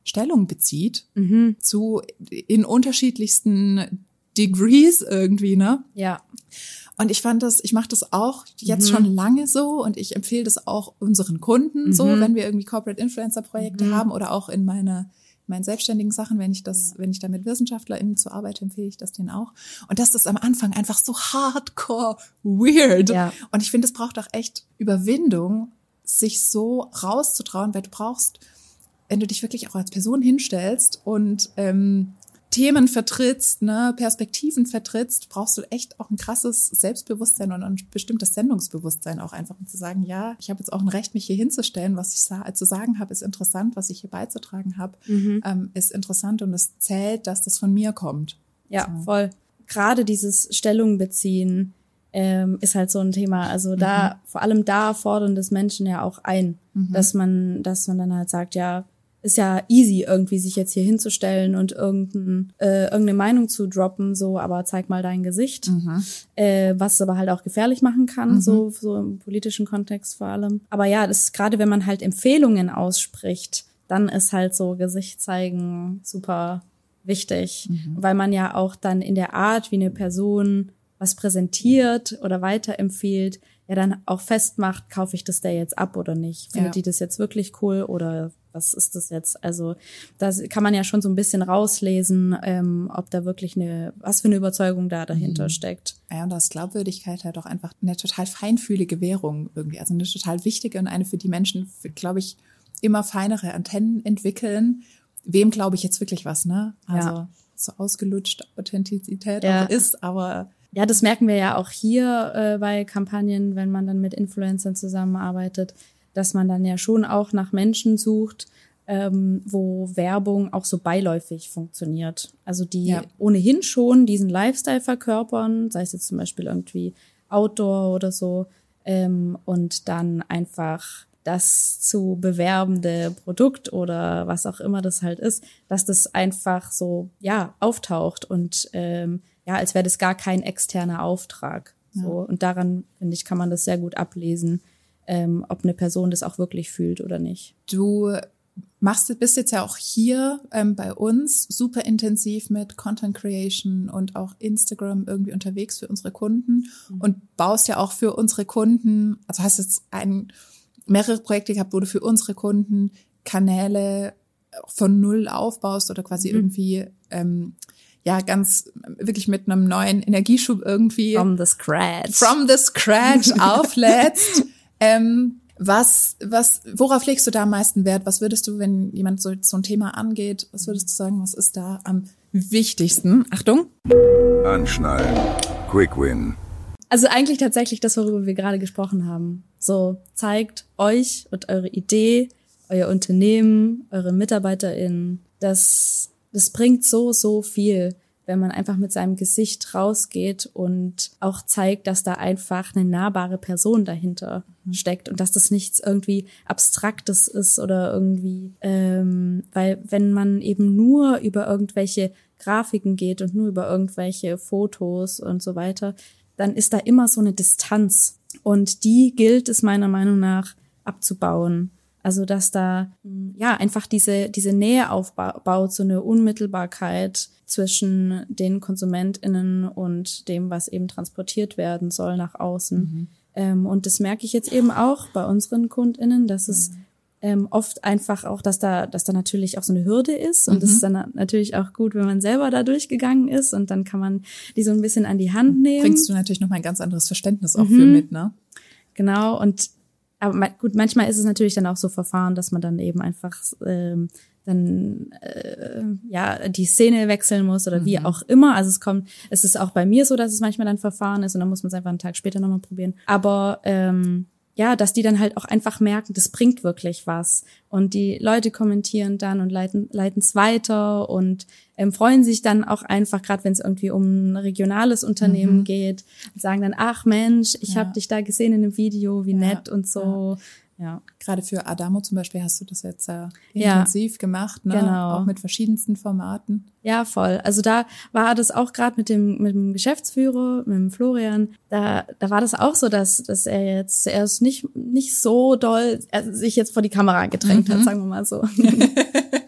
Stellung bezieht mhm. zu in unterschiedlichsten Degrees irgendwie, ne? Ja. Und ich fand das, ich mache das auch jetzt mhm. schon lange so und ich empfehle das auch unseren Kunden mhm. so, wenn wir irgendwie Corporate Influencer Projekte mhm. haben oder auch in meiner meinen selbstständigen Sachen, wenn ich das, ja. wenn ich da mit WissenschaftlerInnen zu arbeite, empfehle ich das denen auch. Und das ist am Anfang einfach so hardcore weird. Ja. Und ich finde, es braucht auch echt Überwindung, sich so rauszutrauen, weil du brauchst, wenn du dich wirklich auch als Person hinstellst und ähm, Themen vertrittst, ne, Perspektiven vertrittst, brauchst du echt auch ein krasses Selbstbewusstsein und ein bestimmtes Sendungsbewusstsein auch einfach, um zu sagen, ja, ich habe jetzt auch ein Recht, mich hier hinzustellen, was ich sa- zu sagen habe, ist interessant, was ich hier beizutragen habe, mhm. ähm, ist interessant und es zählt, dass das von mir kommt. Ja, so. Voll. Gerade dieses Stellung beziehen ähm, ist halt so ein Thema. Also mhm. da, vor allem da fordern das Menschen ja auch ein, mhm. dass man, dass man dann halt sagt, ja, ist ja easy, irgendwie sich jetzt hier hinzustellen und irgendein, äh, irgendeine Meinung zu droppen, so, aber zeig mal dein Gesicht, mhm. äh, was es aber halt auch gefährlich machen kann, mhm. so, so im politischen Kontext vor allem. Aber ja, das ist gerade, wenn man halt Empfehlungen ausspricht, dann ist halt so Gesicht zeigen super wichtig, mhm. weil man ja auch dann in der Art, wie eine Person was präsentiert oder weiterempfiehlt, ja dann auch festmacht, kaufe ich das der jetzt ab oder nicht? Findet ja. die das jetzt wirklich cool oder was ist das jetzt? Also da kann man ja schon so ein bisschen rauslesen, ähm, ob da wirklich eine, was für eine Überzeugung da dahinter mhm. steckt. Ja, und da ist Glaubwürdigkeit halt auch einfach eine total feinfühlige Währung irgendwie, also eine total wichtige und eine, für die Menschen, glaube ich, immer feinere Antennen entwickeln. Wem glaube ich jetzt wirklich was, ne? Also ja. so ausgelutscht Authentizität ja. auch ist, aber ja, das merken wir ja auch hier äh, bei Kampagnen, wenn man dann mit Influencern zusammenarbeitet, dass man dann ja schon auch nach Menschen sucht, ähm, wo Werbung auch so beiläufig funktioniert. Also die ja. ohnehin schon diesen Lifestyle verkörpern, sei es jetzt zum Beispiel irgendwie Outdoor oder so, ähm, und dann einfach das zu bewerbende Produkt oder was auch immer das halt ist, dass das einfach so ja auftaucht und ähm, ja, als wäre das gar kein externer Auftrag. So. Ja. Und daran, finde ich, kann man das sehr gut ablesen, ähm, ob eine Person das auch wirklich fühlt oder nicht. Du machst, bist jetzt ja auch hier ähm, bei uns super intensiv mit Content Creation und auch Instagram irgendwie unterwegs für unsere Kunden mhm. und baust ja auch für unsere Kunden, also hast jetzt ein, mehrere Projekte gehabt, wo du für unsere Kunden Kanäle von null aufbaust oder quasi mhm. irgendwie ähm, ja, ganz wirklich mit einem neuen Energieschub irgendwie from the scratch from the scratch auflädst. ähm, was, was, worauf legst du da am meisten Wert? Was würdest du, wenn jemand so, so ein Thema angeht, was würdest du sagen, was ist da am wichtigsten? Achtung. Anschnallen. Quick Win. Also eigentlich tatsächlich das, worüber wir gerade gesprochen haben. So, zeigt euch und eure Idee, euer Unternehmen, eure MitarbeiterInnen, dass das bringt so, so viel, wenn man einfach mit seinem Gesicht rausgeht und auch zeigt, dass da einfach eine nahbare Person dahinter mhm. steckt und dass das nichts irgendwie Abstraktes ist oder irgendwie, ähm, weil wenn man eben nur über irgendwelche Grafiken geht und nur über irgendwelche Fotos und so weiter, dann ist da immer so eine Distanz und die gilt es meiner Meinung nach abzubauen. Also, dass da, ja, einfach diese, diese Nähe aufbaut, so eine Unmittelbarkeit zwischen den KonsumentInnen und dem, was eben transportiert werden soll nach außen. Mhm. Ähm, und das merke ich jetzt eben auch bei unseren KundInnen, dass es mhm. ähm, oft einfach auch, dass da, dass da natürlich auch so eine Hürde ist. Und mhm. das ist dann natürlich auch gut, wenn man selber da durchgegangen ist und dann kann man die so ein bisschen an die Hand nehmen. Bringst du natürlich nochmal ein ganz anderes Verständnis auch mhm. für mit, ne? Genau, und aber gut, manchmal ist es natürlich dann auch so verfahren, dass man dann eben einfach ähm, dann äh, ja die Szene wechseln muss oder mhm. wie auch immer. Also es kommt, es ist auch bei mir so, dass es manchmal dann verfahren ist und dann muss man es einfach einen Tag später nochmal probieren. Aber ähm, ja, dass die dann halt auch einfach merken, das bringt wirklich was. Und die Leute kommentieren dann und leiten leiten es weiter und ähm, freuen sich dann auch einfach, gerade wenn es irgendwie um ein regionales Unternehmen mhm. geht, und sagen dann, ach Mensch, ich ja. habe dich da gesehen in einem Video, wie ja. nett und so. Ja. ja. Gerade für Adamo zum Beispiel hast du das jetzt sehr intensiv ja. gemacht, ne? Genau. Auch mit verschiedensten Formaten. Ja, voll. Also da war das auch gerade mit dem mit dem Geschäftsführer, mit dem Florian, da da war das auch so, dass dass er jetzt zuerst nicht nicht so doll er sich jetzt vor die Kamera gedrängt mhm. hat, sagen wir mal so.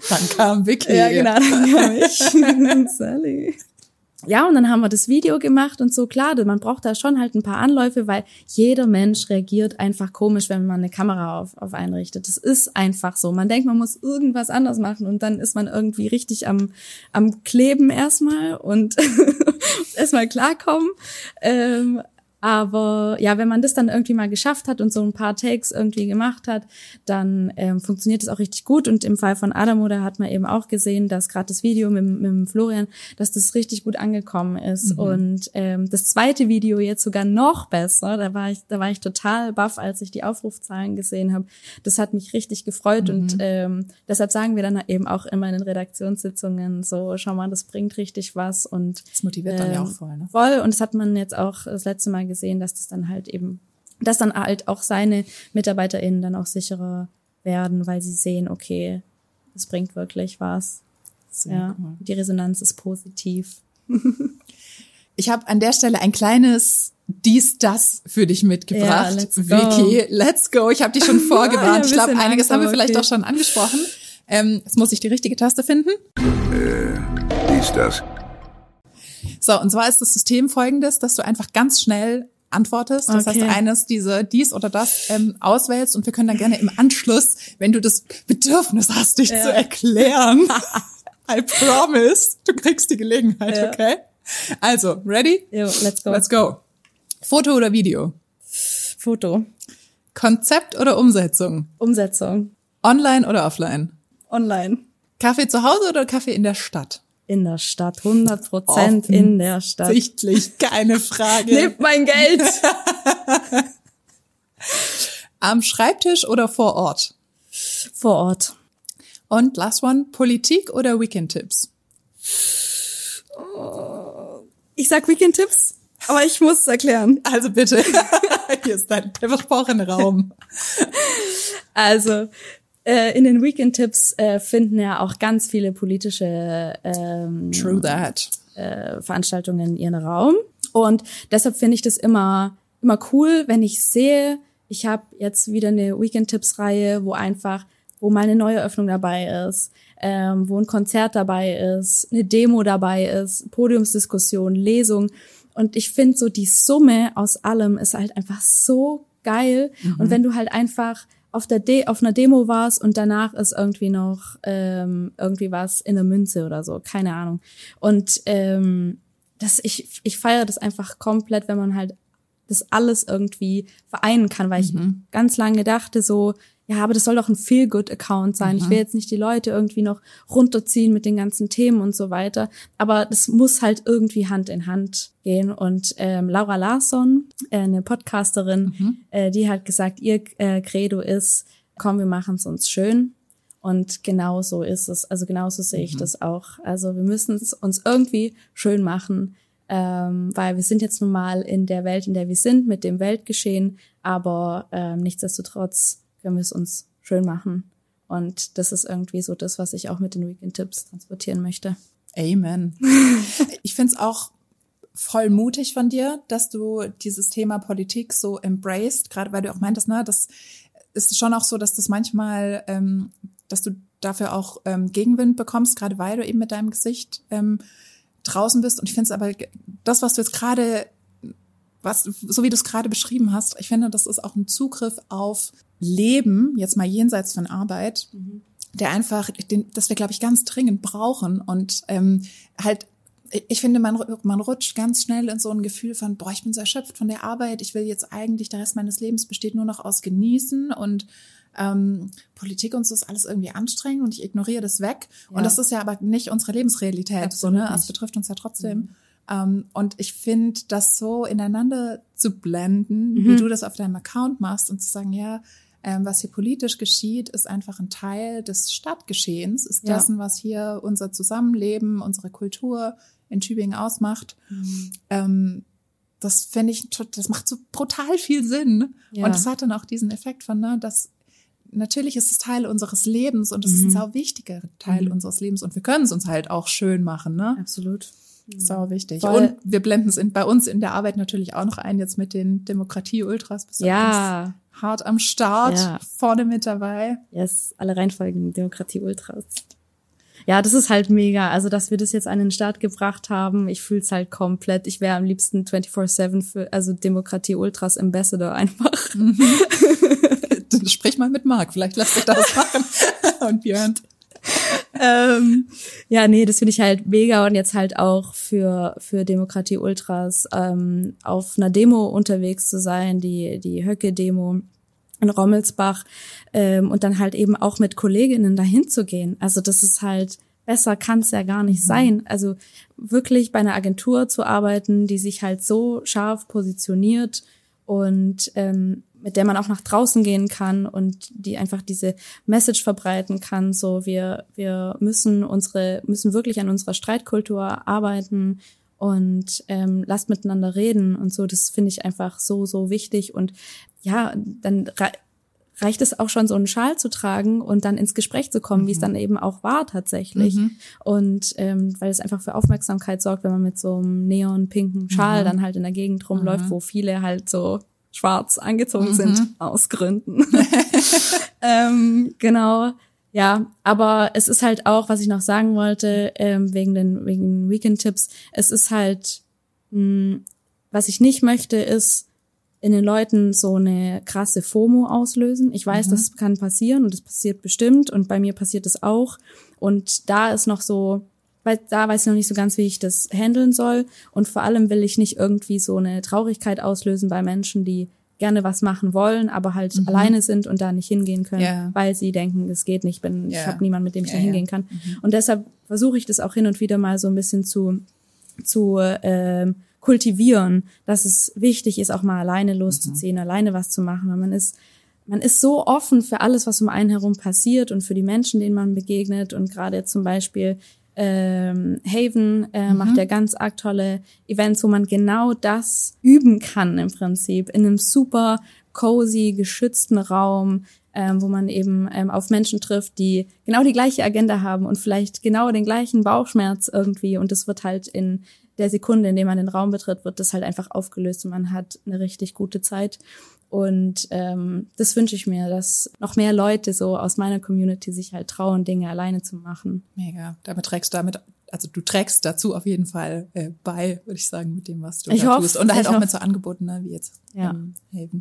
Dann kam Vicky. Ja, genau, dann kam ich. Sally. Ja, und dann haben wir das Video gemacht und so, klar, man braucht da schon halt ein paar Anläufe, weil jeder Mensch reagiert einfach komisch, wenn man eine Kamera auf, auf einrichtet. Das ist einfach so. Man denkt, man muss irgendwas anders machen und dann ist man irgendwie richtig am, am Kleben erstmal und erstmal klarkommen. Ähm, Aber ja, wenn man das dann irgendwie mal geschafft hat und so ein paar Takes irgendwie gemacht hat, dann ähm, funktioniert es auch richtig gut. Und im Fall von Adamo, da hat man eben auch gesehen, dass gerade das Video mit, mit dem Florian, dass das richtig gut angekommen ist. Mhm. Und ähm, das zweite Video jetzt sogar noch besser. Da war ich, da war ich total baff, als ich die Aufrufzahlen gesehen habe. Das hat mich richtig gefreut. Mhm. Und ähm, deshalb sagen wir dann eben auch immer in den Redaktionssitzungen so, schau mal, das bringt richtig was. Und das motiviert dann ähm, ja auch voll, ne? Voll. Und das hat man jetzt auch das letzte Mal gesehen, dass das dann halt eben, dass dann halt auch seine MitarbeiterInnen dann auch sicherer werden, weil sie sehen, okay, es bringt wirklich was. Sehr ja, cool. Die Resonanz ist positiv. Ich habe an der Stelle ein kleines dies, das für dich mitgebracht. Ja, let's Vicky, let's go. Ich habe dich schon vorgewarnt. Ja, ich glaube, einiges haben wir vielleicht okay. auch schon angesprochen. Ähm, jetzt muss ich die richtige Taste finden. Äh, dies, das. So, und zwar ist das System folgendes, dass du einfach ganz schnell antwortest. Das okay. heißt, eines diese dies oder das ähm, auswählst und wir können dann gerne im Anschluss, wenn du das Bedürfnis hast, dich ja. zu erklären, I promise, du kriegst die Gelegenheit, ja. okay? Also, ready? Jo, let's go. Let's go. Foto oder Video? Foto. Konzept oder Umsetzung? Umsetzung. Online oder offline? Online. Kaffee zu Hause oder Kaffee in der Stadt? In der Stadt, hundert Prozent in der Stadt. Sichtlich, keine Frage. Nehmt mein Geld. Am Schreibtisch oder vor Ort? Vor Ort. Und last one, Politik oder Weekend-Tipps? Ich sag Weekend-Tipps, aber ich muss es erklären. Also bitte, hier ist dein der versprochene Raum. Also, in den Weekend-Tipps äh, finden ja auch ganz viele politische ähm, True that. Äh, Veranstaltungen ihren Raum. Und deshalb finde ich das immer immer cool, wenn ich sehe, ich habe jetzt wieder eine Weekend-Tipps-Reihe, wo einfach, wo mal eine Neueröffnung dabei ist, ähm, wo ein Konzert dabei ist, eine Demo dabei ist, Podiumsdiskussion, Lesung. Und ich finde so, die Summe aus allem ist halt einfach so geil. Mhm. Und wenn du halt einfach auf der De- auf einer Demo warst und danach ist irgendwie noch ähm, irgendwie was in der Münze oder so, keine Ahnung. Und ähm, das ich ich feiere das einfach komplett, wenn man halt das alles irgendwie vereinen kann, weil mhm. ich ganz lange dachte so, ja, aber das soll doch ein Feel-Good-Account sein. Mhm. Ich will jetzt nicht die Leute irgendwie noch runterziehen mit den ganzen Themen und so weiter. Aber das muss halt irgendwie Hand in Hand gehen. Und ähm, Laura Larsson, äh, eine Podcasterin, mhm. äh, die hat gesagt, ihr äh, Credo ist, komm, wir machen es uns schön. Und genau so ist es. Also genauso sehe ich mhm. das auch. Also wir müssen es uns irgendwie schön machen, ähm, weil wir sind jetzt nun mal in der Welt, in der wir sind, mit dem Weltgeschehen. Aber ähm, nichtsdestotrotz können wir es uns schön machen. Und das ist irgendwie so das, was ich auch mit den Weekend-Tipps transportieren möchte. Amen. Ich finde es auch voll mutig von dir, dass du dieses Thema Politik so embraced, gerade weil du auch meintest, ne, das ist schon auch so, dass das manchmal, ähm, dass du dafür auch ähm, Gegenwind bekommst, gerade weil du eben mit deinem Gesicht ähm, draußen bist. Und ich finde es aber, das, was du jetzt gerade, was, so wie du es gerade beschrieben hast, ich finde, das ist auch ein Zugriff auf Leben, jetzt mal jenseits von Arbeit, mhm. der einfach, den, das wir, glaube ich, ganz dringend brauchen. Und ähm, halt, ich finde, man, man rutscht ganz schnell in so ein Gefühl von, boah, ich bin so erschöpft von der Arbeit, ich will jetzt eigentlich, der Rest meines Lebens besteht nur noch aus Genießen und ähm, Politik und so ist alles irgendwie anstrengend und ich ignoriere das weg. Ja. Und das ist ja aber nicht unsere Lebensrealität, so, ne? Es betrifft uns ja trotzdem. Mhm. Um, und ich finde, das so ineinander zu blenden, mhm. wie du das auf deinem Account machst und zu sagen, ja, ähm, was hier politisch geschieht, ist einfach ein Teil des Stadtgeschehens, ist ja. dessen, was hier unser Zusammenleben, unsere Kultur in Tübingen ausmacht. Mhm. Ähm, das finde ich, das macht so brutal viel Sinn. Ja. Und das hat dann auch diesen Effekt von, ne, dass natürlich ist es Teil unseres Lebens und es mhm. ist ein sau wichtiger Teil mhm. unseres Lebens und wir können es uns halt auch schön machen, ne? Absolut. Sau wichtig. Voll. Und wir blenden es in, bei uns in der Arbeit natürlich auch noch ein, jetzt mit den Demokratie-Ultras. Bist du ja. hart am Start, ja. vorne mit dabei. Yes, alle Reihenfolgen Demokratie-Ultras. ja, das ist halt mega. Also, dass wir das jetzt an den Start gebracht haben, ich fühl's halt komplett. Ich wäre am liebsten vierundzwanzig sieben für, also Demokratie Ultras Ambassador einfach. Mhm. Sprich mal mit Marc, vielleicht lässt sich das machen. Und Björn. ähm, ja, nee, das finde ich halt mega und jetzt halt auch für für Demokratie Ultras ähm, auf einer Demo unterwegs zu sein, die die Höcke-Demo in Rommelsbach ähm, und dann halt eben auch mit Kolleginnen dahin zu gehen. Also das ist halt, besser kann es ja gar nicht mhm. sein. Also wirklich bei einer Agentur zu arbeiten, die sich halt so scharf positioniert und ähm, mit der man auch nach draußen gehen kann und die einfach diese Message verbreiten kann, so wir wir müssen unsere müssen wirklich an unserer Streitkultur arbeiten und ähm, lasst miteinander reden und so. Das finde ich einfach so so wichtig und ja, dann re- reicht es auch schon, so einen Schal zu tragen und dann ins Gespräch zu kommen, mhm. wie es dann eben auch war tatsächlich. Mhm. Und ähm, weil es einfach für Aufmerksamkeit sorgt, wenn man mit so einem neon-pinken Schal mhm. dann halt in der Gegend rumläuft, mhm. wo viele halt so schwarz angezogen mhm. sind, aus Gründen. ähm, genau, ja, aber es ist halt auch, was ich noch sagen wollte, ähm, wegen den wegen Weekend-Tipps, es ist halt, mh, was ich nicht möchte, ist, in den Leuten so eine krasse FOMO auslösen. Ich weiß, mhm. das kann passieren und das passiert bestimmt und bei mir passiert es auch. Und da ist noch so, weil da weiß ich noch nicht so ganz, wie ich das handeln soll. Und vor allem will ich nicht irgendwie so eine Traurigkeit auslösen bei Menschen, die gerne was machen wollen, aber halt mhm. alleine sind und da nicht hingehen können, ja. weil sie denken, es geht nicht, bin, ja. ich habe niemanden, mit dem ich ja, da hingehen kann. Mhm. Und deshalb versuche ich das auch hin und wieder mal so ein bisschen zu zu ähm, kultivieren, dass es wichtig ist, auch mal alleine loszuziehen, mhm. alleine was zu machen, weil man ist man ist so offen für alles, was um einen herum passiert und für die Menschen, denen man begegnet und gerade zum Beispiel ähm, Haven äh, mhm. macht ja ganz arg tolle Events, wo man genau das üben kann im Prinzip, in einem super cozy, geschützten Raum, ähm, wo man eben ähm, auf Menschen trifft, die genau die gleiche Agenda haben und vielleicht genau den gleichen Bauchschmerz irgendwie und das wird halt in der Sekunde, in der man den Raum betritt, wird das halt einfach aufgelöst und man hat eine richtig gute Zeit. Und ähm, das wünsche ich mir, dass noch mehr Leute so aus meiner Community sich halt trauen, Dinge alleine zu machen. Mega. Damit trägst du damit, also du trägst dazu auf jeden Fall äh, bei, würde ich sagen, mit dem, was du ich da hoffe, tust. Und halt auch hoffe. mit so Angeboten, ne, wie jetzt ja. ähm, Haven.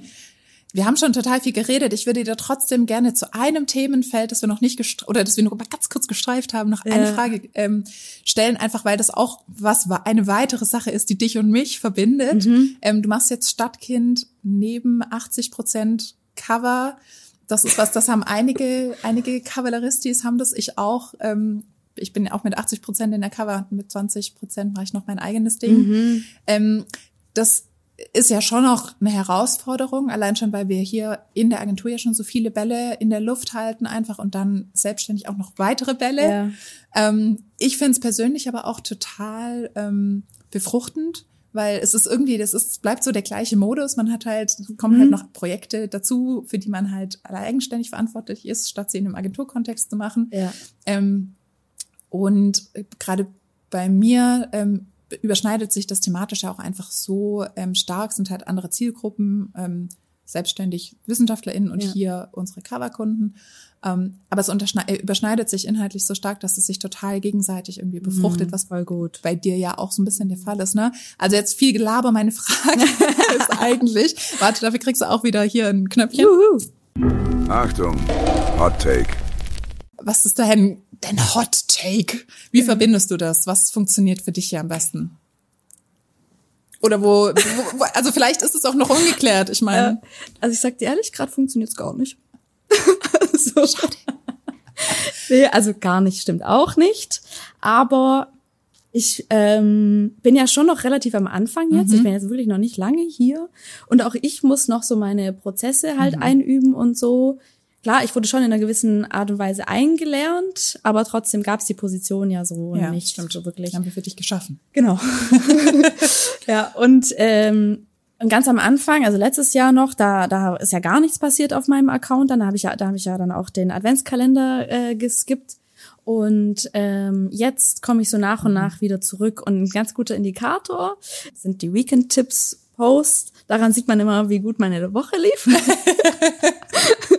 Wir haben schon total viel geredet. Ich würde dir trotzdem gerne zu einem Themenfeld, das wir noch nicht gestre- oder das wir nur mal ganz kurz gestreift haben, noch eine ja. Frage ähm, stellen, einfach weil das auch was eine weitere Sache ist, die dich und mich verbindet. Mhm. Ähm, du machst jetzt Stadtkind neben achtzig Prozent Cover. Das ist was, das haben einige einige Kavalleristis haben das, ich auch. Ähm, ich bin auch mit achtzig Prozent in der Cover, mit zwanzig Prozent mache ich noch mein eigenes Ding. Mhm. Ähm, das ist ja schon auch eine Herausforderung, allein schon, weil wir hier in der Agentur ja schon so viele Bälle in der Luft halten einfach und dann selbstständig auch noch weitere Bälle. Ja. Ähm, ich finde es persönlich aber auch total ähm, befruchtend, weil es ist irgendwie, das ist, bleibt so der gleiche Modus. Man hat halt, kommen mhm. halt noch Projekte dazu, für die man halt eigenständig verantwortlich ist, statt sie in einem Agenturkontext zu machen. Ja. Ähm, und gerade bei mir ähm, überschneidet sich das thematisch auch einfach so ähm, stark, sind halt andere Zielgruppen, ähm, selbstständig WissenschaftlerInnen und ja. hier unsere Coverkunden. Ähm, aber es unterschne- überschneidet sich inhaltlich so stark, dass es sich total gegenseitig irgendwie befruchtet, mhm, was voll gut bei dir ja auch so ein bisschen der Fall ist, ne? Also jetzt viel Gelaber, meine Frage ist eigentlich, warte, dafür kriegst du auch wieder hier ein Knöpfchen. Juhu. Achtung, Hot Take. Was ist dein, dein Hot Take? Wie mhm. verbindest du das? Was funktioniert für dich hier am besten? Oder wo, wo, also vielleicht ist es auch noch ungeklärt, ich meine. Also ich sag dir ehrlich, gerade funktioniert's gar nicht. also, Schade. Nee, also gar nicht, stimmt auch nicht. Aber ich ähm, bin ja schon noch relativ am Anfang jetzt. Mhm. Ich bin jetzt wirklich noch nicht lange hier. Und auch ich muss noch so meine Prozesse halt mhm. einüben und so. Klar, ich wurde schon in einer gewissen Art und Weise eingelernt, aber trotzdem gab's die Position ja so ja, nicht stimmt. so wirklich. Haben wir für dich geschaffen. Genau. ja, und ähm, ganz am Anfang, also letztes Jahr noch, da da ist ja gar nichts passiert auf meinem Account. Dann habe ich ja, da habe ich ja dann auch den Adventskalender äh, geskippt. Und ähm, jetzt komme ich so nach und nach wieder zurück. Und ein ganz guter Indikator sind die Weekend-Tipps-Posts. Daran sieht man immer, wie gut meine Woche lief.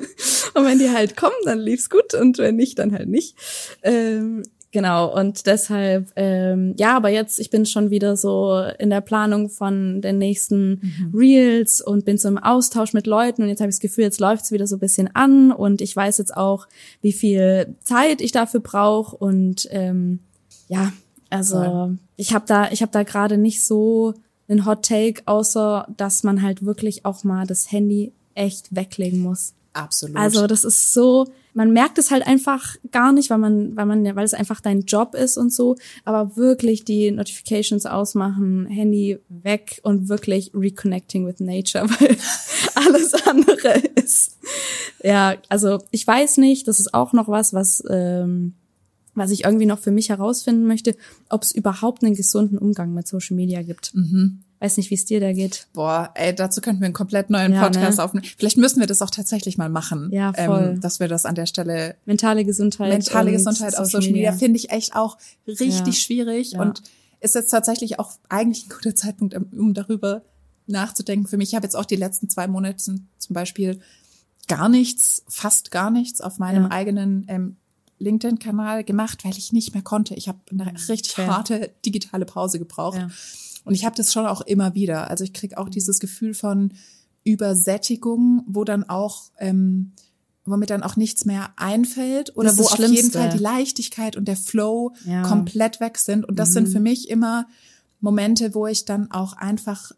Und wenn die halt kommen, dann lief's gut und wenn nicht, dann halt nicht. Ähm, Genau, und deshalb, ähm, ja, aber jetzt, ich bin schon wieder so in der Planung von den nächsten mhm. Reels und bin so im Austausch mit Leuten und jetzt habe ich das Gefühl, jetzt läuft's wieder so ein bisschen an und ich weiß jetzt auch, wie viel Zeit ich dafür brauche und ähm, ja, also cool. ich habe da, ich habe da gerade nicht so einen Hot Take, außer dass man halt wirklich auch mal das Handy echt weglegen muss. Absolut. Also das ist so, man merkt es halt einfach gar nicht, weil man, weil man, weil es einfach dein Job ist und so, aber wirklich die Notifications ausmachen, Handy weg und wirklich reconnecting with nature, weil alles andere ist, ja, also ich weiß nicht, das ist auch noch was, was, ähm, was ich irgendwie noch für mich herausfinden möchte, ob es überhaupt einen gesunden Umgang mit Social Media gibt. Mhm. Weiß nicht, wie es dir da geht. Boah, ey, dazu könnten wir einen komplett neuen ja, Podcast ne? aufnehmen. Vielleicht müssen wir das auch tatsächlich mal machen. Ja, voll. Ähm, dass wir das an der Stelle... Mentale Gesundheit. Mentale Gesundheit auf Social Media, Media finde ich echt auch richtig ja. schwierig. Ja. Und ist jetzt tatsächlich auch eigentlich ein guter Zeitpunkt, um darüber nachzudenken. Für mich, ich habe jetzt auch die letzten zwei Monate zum Beispiel gar nichts, fast gar nichts auf meinem ja. eigenen ähm, LinkedIn-Kanal gemacht, weil ich nicht mehr konnte. Ich habe eine richtig ja. harte digitale Pause gebraucht. Ja. Und ich habe das schon auch immer wieder. Also ich kriege auch dieses Gefühl von Übersättigung, wo dann auch, ähm, wo mir dann auch nichts mehr einfällt oder wo auf Schlimmste. jeden Fall die Leichtigkeit und der Flow ja. komplett weg sind. Und das mhm. sind für mich immer Momente, wo ich dann auch einfach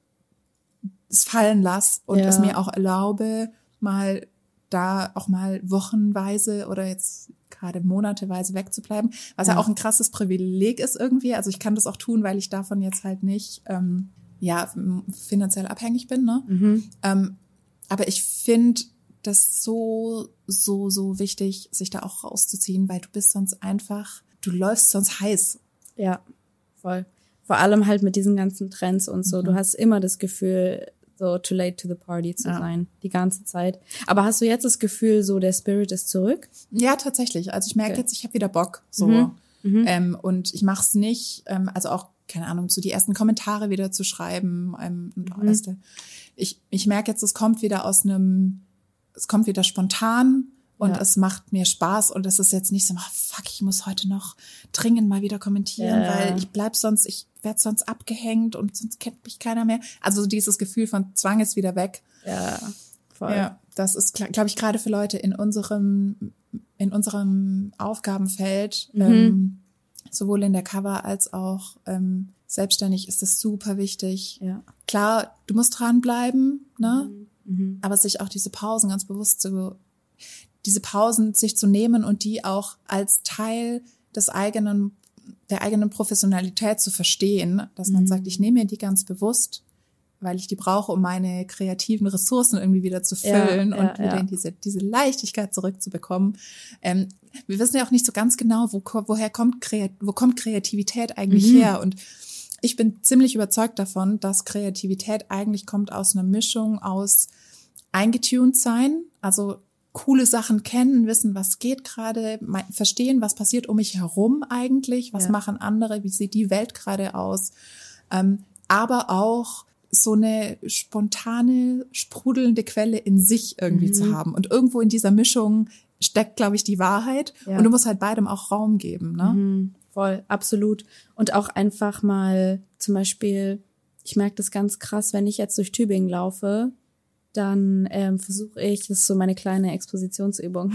es fallen lasse und ja. es mir auch erlaube, mal da auch mal wochenweise oder jetzt gerade monateweise wegzubleiben, was ja. ja auch ein krasses Privileg ist irgendwie. Also ich kann das auch tun, weil ich davon jetzt halt nicht ähm, ja finanziell abhängig bin. Ne? Mhm. Ähm, aber ich finde das so, so, so wichtig, sich da auch rauszuziehen, weil du bist sonst einfach, du läufst sonst heiß. Ja, voll. Vor allem halt mit diesen ganzen Trends und so. Mhm. Du hast immer das Gefühl, so too late to the party zu ja. sein, die ganze Zeit. Aber hast du jetzt das Gefühl, so der Spirit ist zurück? Ja, tatsächlich. Also ich merke okay. jetzt, ich habe wieder Bock. So mhm. Mhm. Ähm, und ich mache es nicht, ähm, also auch, keine Ahnung, so die ersten Kommentare wieder zu schreiben. Ähm, und mhm. erste, ich ich merke jetzt, es kommt wieder aus einem, es kommt wieder spontan. Und ja. es macht mir Spaß und es ist jetzt nicht so, oh, fuck, ich muss heute noch dringend mal wieder kommentieren, ja. weil ich bleib sonst, ich werde sonst abgehängt und sonst kennt mich keiner mehr. Also dieses Gefühl von Zwang ist wieder weg. Ja, voll. Ja, das ist, glaube ich, gerade für Leute in unserem in unserem Aufgabenfeld, mhm. ähm, sowohl in der Cover als auch ähm, selbstständig, ist das super wichtig. Ja. Klar, du musst dranbleiben, ne? Mhm. Mhm. Aber sich auch diese Pausen ganz bewusst zu diese Pausen sich zu nehmen und die auch als Teil des eigenen, der eigenen Professionalität zu verstehen, dass man mhm. sagt, ich nehme mir die ganz bewusst, weil ich die brauche, um meine kreativen Ressourcen irgendwie wieder zu füllen ja, und ja, wieder ja. in diese, diese Leichtigkeit zurückzubekommen. Ähm, wir wissen ja auch nicht so ganz genau, wo, woher kommt, wo kommt Kreativität eigentlich mhm. her? Und ich bin ziemlich überzeugt davon, dass Kreativität eigentlich kommt aus einer Mischung aus eingetuned sein, also coole Sachen kennen, wissen, was geht gerade, verstehen, was passiert um mich herum eigentlich, was ja. machen andere, wie sieht die Welt gerade aus, ähm, aber auch so eine spontane, sprudelnde Quelle in sich irgendwie mhm. zu haben. Und irgendwo in dieser Mischung steckt, glaube ich, die Wahrheit. Ja. Und du musst halt beidem auch Raum geben, ne? Mhm. Voll, absolut. Und auch einfach mal zum Beispiel, ich merke das ganz krass, wenn ich jetzt durch Tübingen laufe, dann ähm, versuche ich, das ist so meine kleine Expositionsübung,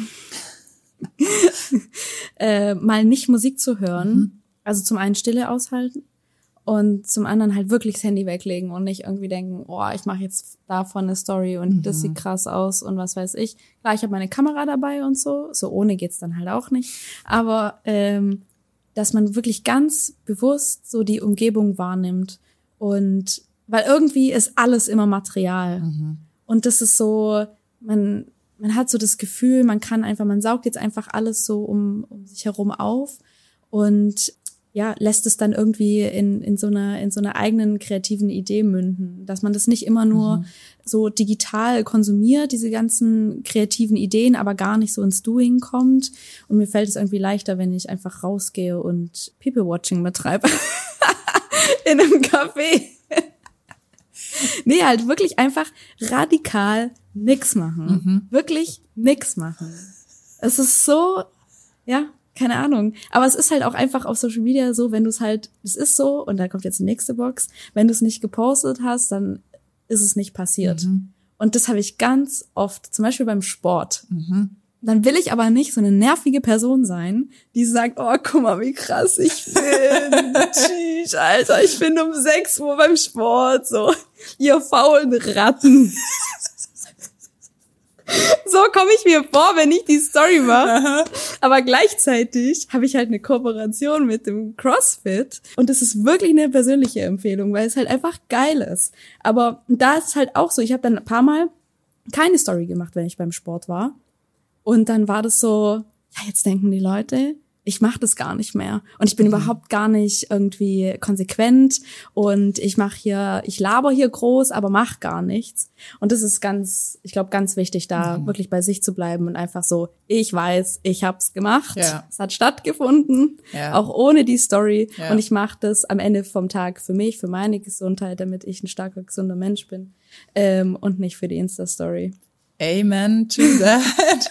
äh, mal nicht Musik zu hören. Mhm. Also zum einen Stille aushalten und zum anderen halt wirklich das Handy weglegen und nicht irgendwie denken, oh, ich mache jetzt davon eine Story und mhm. das sieht krass aus und was weiß ich. Klar, ich habe meine Kamera dabei und so, so ohne geht's dann halt auch nicht. Aber ähm, dass man wirklich ganz bewusst so die Umgebung wahrnimmt und weil irgendwie ist alles immer Material. Mhm. Und das ist so, man man hat so das Gefühl, man kann einfach, man saugt jetzt einfach alles so um, um sich herum auf und ja, lässt es dann irgendwie in in so einer in so einer eigenen kreativen Idee münden, dass man das nicht immer nur mhm. so digital konsumiert, diese ganzen kreativen Ideen, aber gar nicht so ins Doing kommt. Und mir fällt es irgendwie leichter, wenn ich einfach rausgehe und People-Watching betreibe in einem Café. Nee, halt wirklich einfach radikal nix machen. Mhm. Wirklich nix machen. Es ist so, ja, keine Ahnung. Aber es ist halt auch einfach auf Social Media so, wenn du es halt, es ist so, und da kommt jetzt die nächste Box, wenn du es nicht gepostet hast, dann ist es nicht passiert. Mhm. Und das habe ich ganz oft, zum Beispiel beim Sport. Mhm. Dann will ich aber nicht so eine nervige Person sein, die sagt, oh, guck mal, wie krass ich bin. Tschüss, Alter, ich bin um sechs Uhr beim Sport, so, ihr faulen Ratten. So komme ich mir vor, wenn ich die Story mache. Aber gleichzeitig habe ich halt eine Kooperation mit dem CrossFit. Und es ist wirklich eine persönliche Empfehlung, weil es halt einfach geil ist. Aber da ist es halt auch so, ich habe dann ein paar Mal keine Story gemacht, wenn ich beim Sport war. Und dann war das so, ja, jetzt denken die Leute, ich mache das gar nicht mehr. Und ich bin mhm. überhaupt gar nicht irgendwie konsequent. Und ich mache hier, ich laber hier groß, aber mach gar nichts. Und das ist ganz, ich glaube, ganz wichtig, da mhm. wirklich bei sich zu bleiben und einfach so, ich weiß, ich hab's gemacht. Ja. Es hat stattgefunden, ja. auch ohne die Story. Ja. Und ich mache das am Ende vom Tag für mich, für meine Gesundheit, damit ich ein starker, gesunder Mensch bin. Ähm, und nicht für die Insta-Story. Amen to that.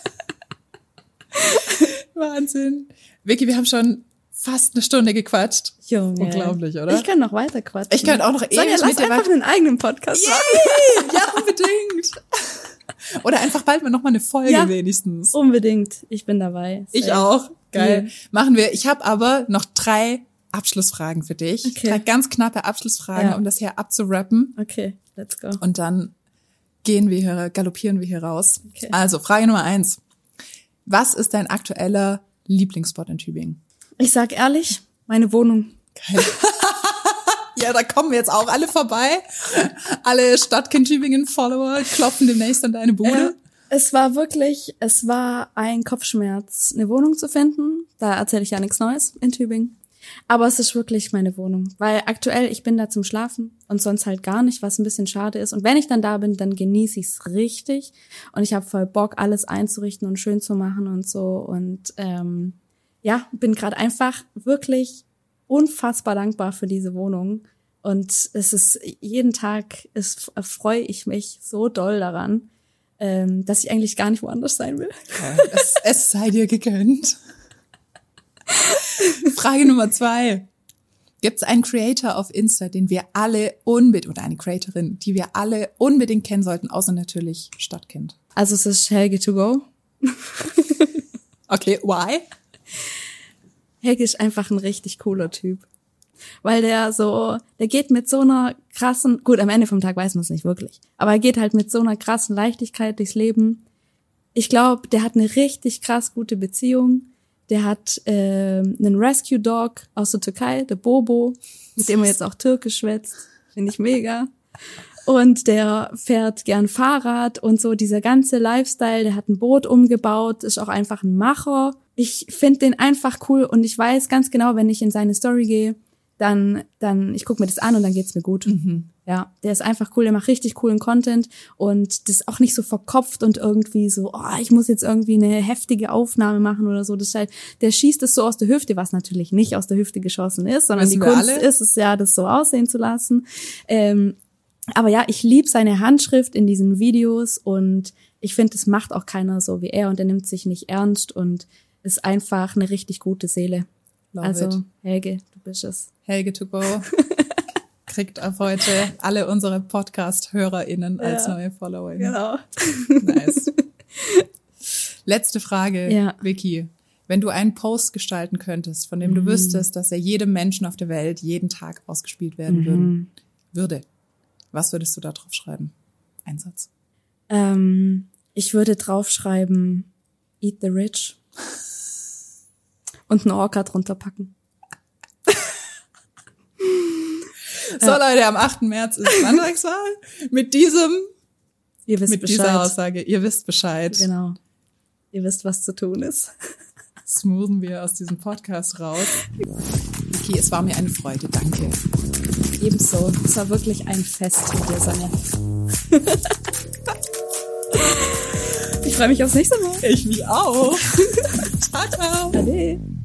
Wahnsinn. Vicky, wir haben schon fast eine Stunde gequatscht. Junge. Unglaublich, oder? Ich kann noch weiter quatschen. Ich kann auch noch ewig Sonja, lass mit dir einfach weiter- einen eigenen Podcast Yay! machen. Ja, unbedingt. Oder einfach bald mal noch mal eine Folge Ja. wenigstens. Unbedingt. Ich bin dabei. Ich Safe. auch. Geil. Ja. Machen wir. Ich habe aber noch drei Abschlussfragen für dich. Okay. Drei ganz knappe Abschlussfragen, Ja. um das hier abzurappen. Okay, let's go. Und dann gehen wir hier, galoppieren wir hier raus. Okay. Also, Frage Nummer eins. Was ist dein aktueller Lieblingsspot in Tübingen? Ich sag ehrlich, meine Wohnung. Geil. Ja, da kommen wir jetzt auch alle vorbei. Alle Stadtkind Tübingen-Follower klopfen demnächst an deine Bude. Äh, es war wirklich, es war ein Kopfschmerz, eine Wohnung zu finden. Da erzähle ich ja nichts Neues in Tübingen. Aber es ist wirklich meine Wohnung, weil aktuell, ich bin da zum Schlafen und sonst halt gar nicht, was ein bisschen schade ist. Und wenn ich dann da bin, dann genieße ich es richtig und ich habe voll Bock, alles einzurichten und schön zu machen und so. Und ähm, ja, bin gerade einfach wirklich unfassbar dankbar für diese Wohnung. Und es ist jeden Tag, es freue ich mich so doll daran, ähm, dass ich eigentlich gar nicht woanders sein will. Es, es sei dir gegönnt. Frage Nummer zwei. Gibt es einen Creator auf Insta, den wir alle unbedingt, oder eine Creatorin, die wir alle unbedingt kennen sollten, außer natürlich Stadtkind? Also es ist Helge to go. Okay, why? Helge ist einfach ein richtig cooler Typ. Weil der so, der geht mit so einer krassen, gut, am Ende vom Tag weiß man es nicht wirklich, aber er geht halt mit so einer krassen Leichtigkeit durchs Leben. Ich glaube, der hat eine richtig krass gute Beziehung. Der hat äh, einen Rescue Dog aus der Türkei, der Bobo, mit dem er jetzt auch Türkisch schwätzt. Finde ich mega. Und der fährt gern Fahrrad und so dieser ganze Lifestyle. Der hat ein Boot umgebaut, ist auch einfach ein Macher. Ich finde den einfach cool und ich weiß ganz genau, wenn ich in seine Story gehe, dann, dann, ich gucke mir das an und dann geht's mir gut. Mhm. Ja, der ist einfach cool, der macht richtig coolen Content und das ist auch nicht so verkopft und irgendwie so, oh, ich muss jetzt irgendwie eine heftige Aufnahme machen oder so. Das ist halt, der schießt es so aus der Hüfte, was natürlich nicht aus der Hüfte geschossen ist, sondern Wissen die wir Kunst alle? ist es ja, das so aussehen zu lassen. Ähm, aber ja, ich liebe seine Handschrift in diesen Videos und ich finde, das macht auch keiner so wie er und er nimmt sich nicht ernst und ist einfach eine richtig gute Seele. Love also, it. Helge, du bist es. Helge to go. Kriegt ab heute alle unsere Podcast-HörerInnen als Ja. neue Followerin. Genau. Nice. Letzte Frage, Ja. Vicky. Wenn du einen Post gestalten könntest, von dem du wüsstest, dass er jedem Menschen auf der Welt jeden Tag ausgespielt werden Mhm. würden, würde, was würdest du da drauf schreiben? Ein Satz. Ähm, ich würde draufschreiben, eat the rich. Und einen Orca drunter packen. So Leute, am achten März ist Landtagswahl. Mit diesem, Ihr wisst mit Bescheid. dieser Aussage, ihr wisst Bescheid, Genau. Ihr wisst, was zu tun ist. smoothen wir aus diesem Podcast raus. Vicky, es war mir eine Freude. Danke. Ebenso. Es war wirklich ein Fest mit dir, Sonja. Ich freue mich aufs nächste Mal. Ich mich auch. Ciao, ciao. Ade.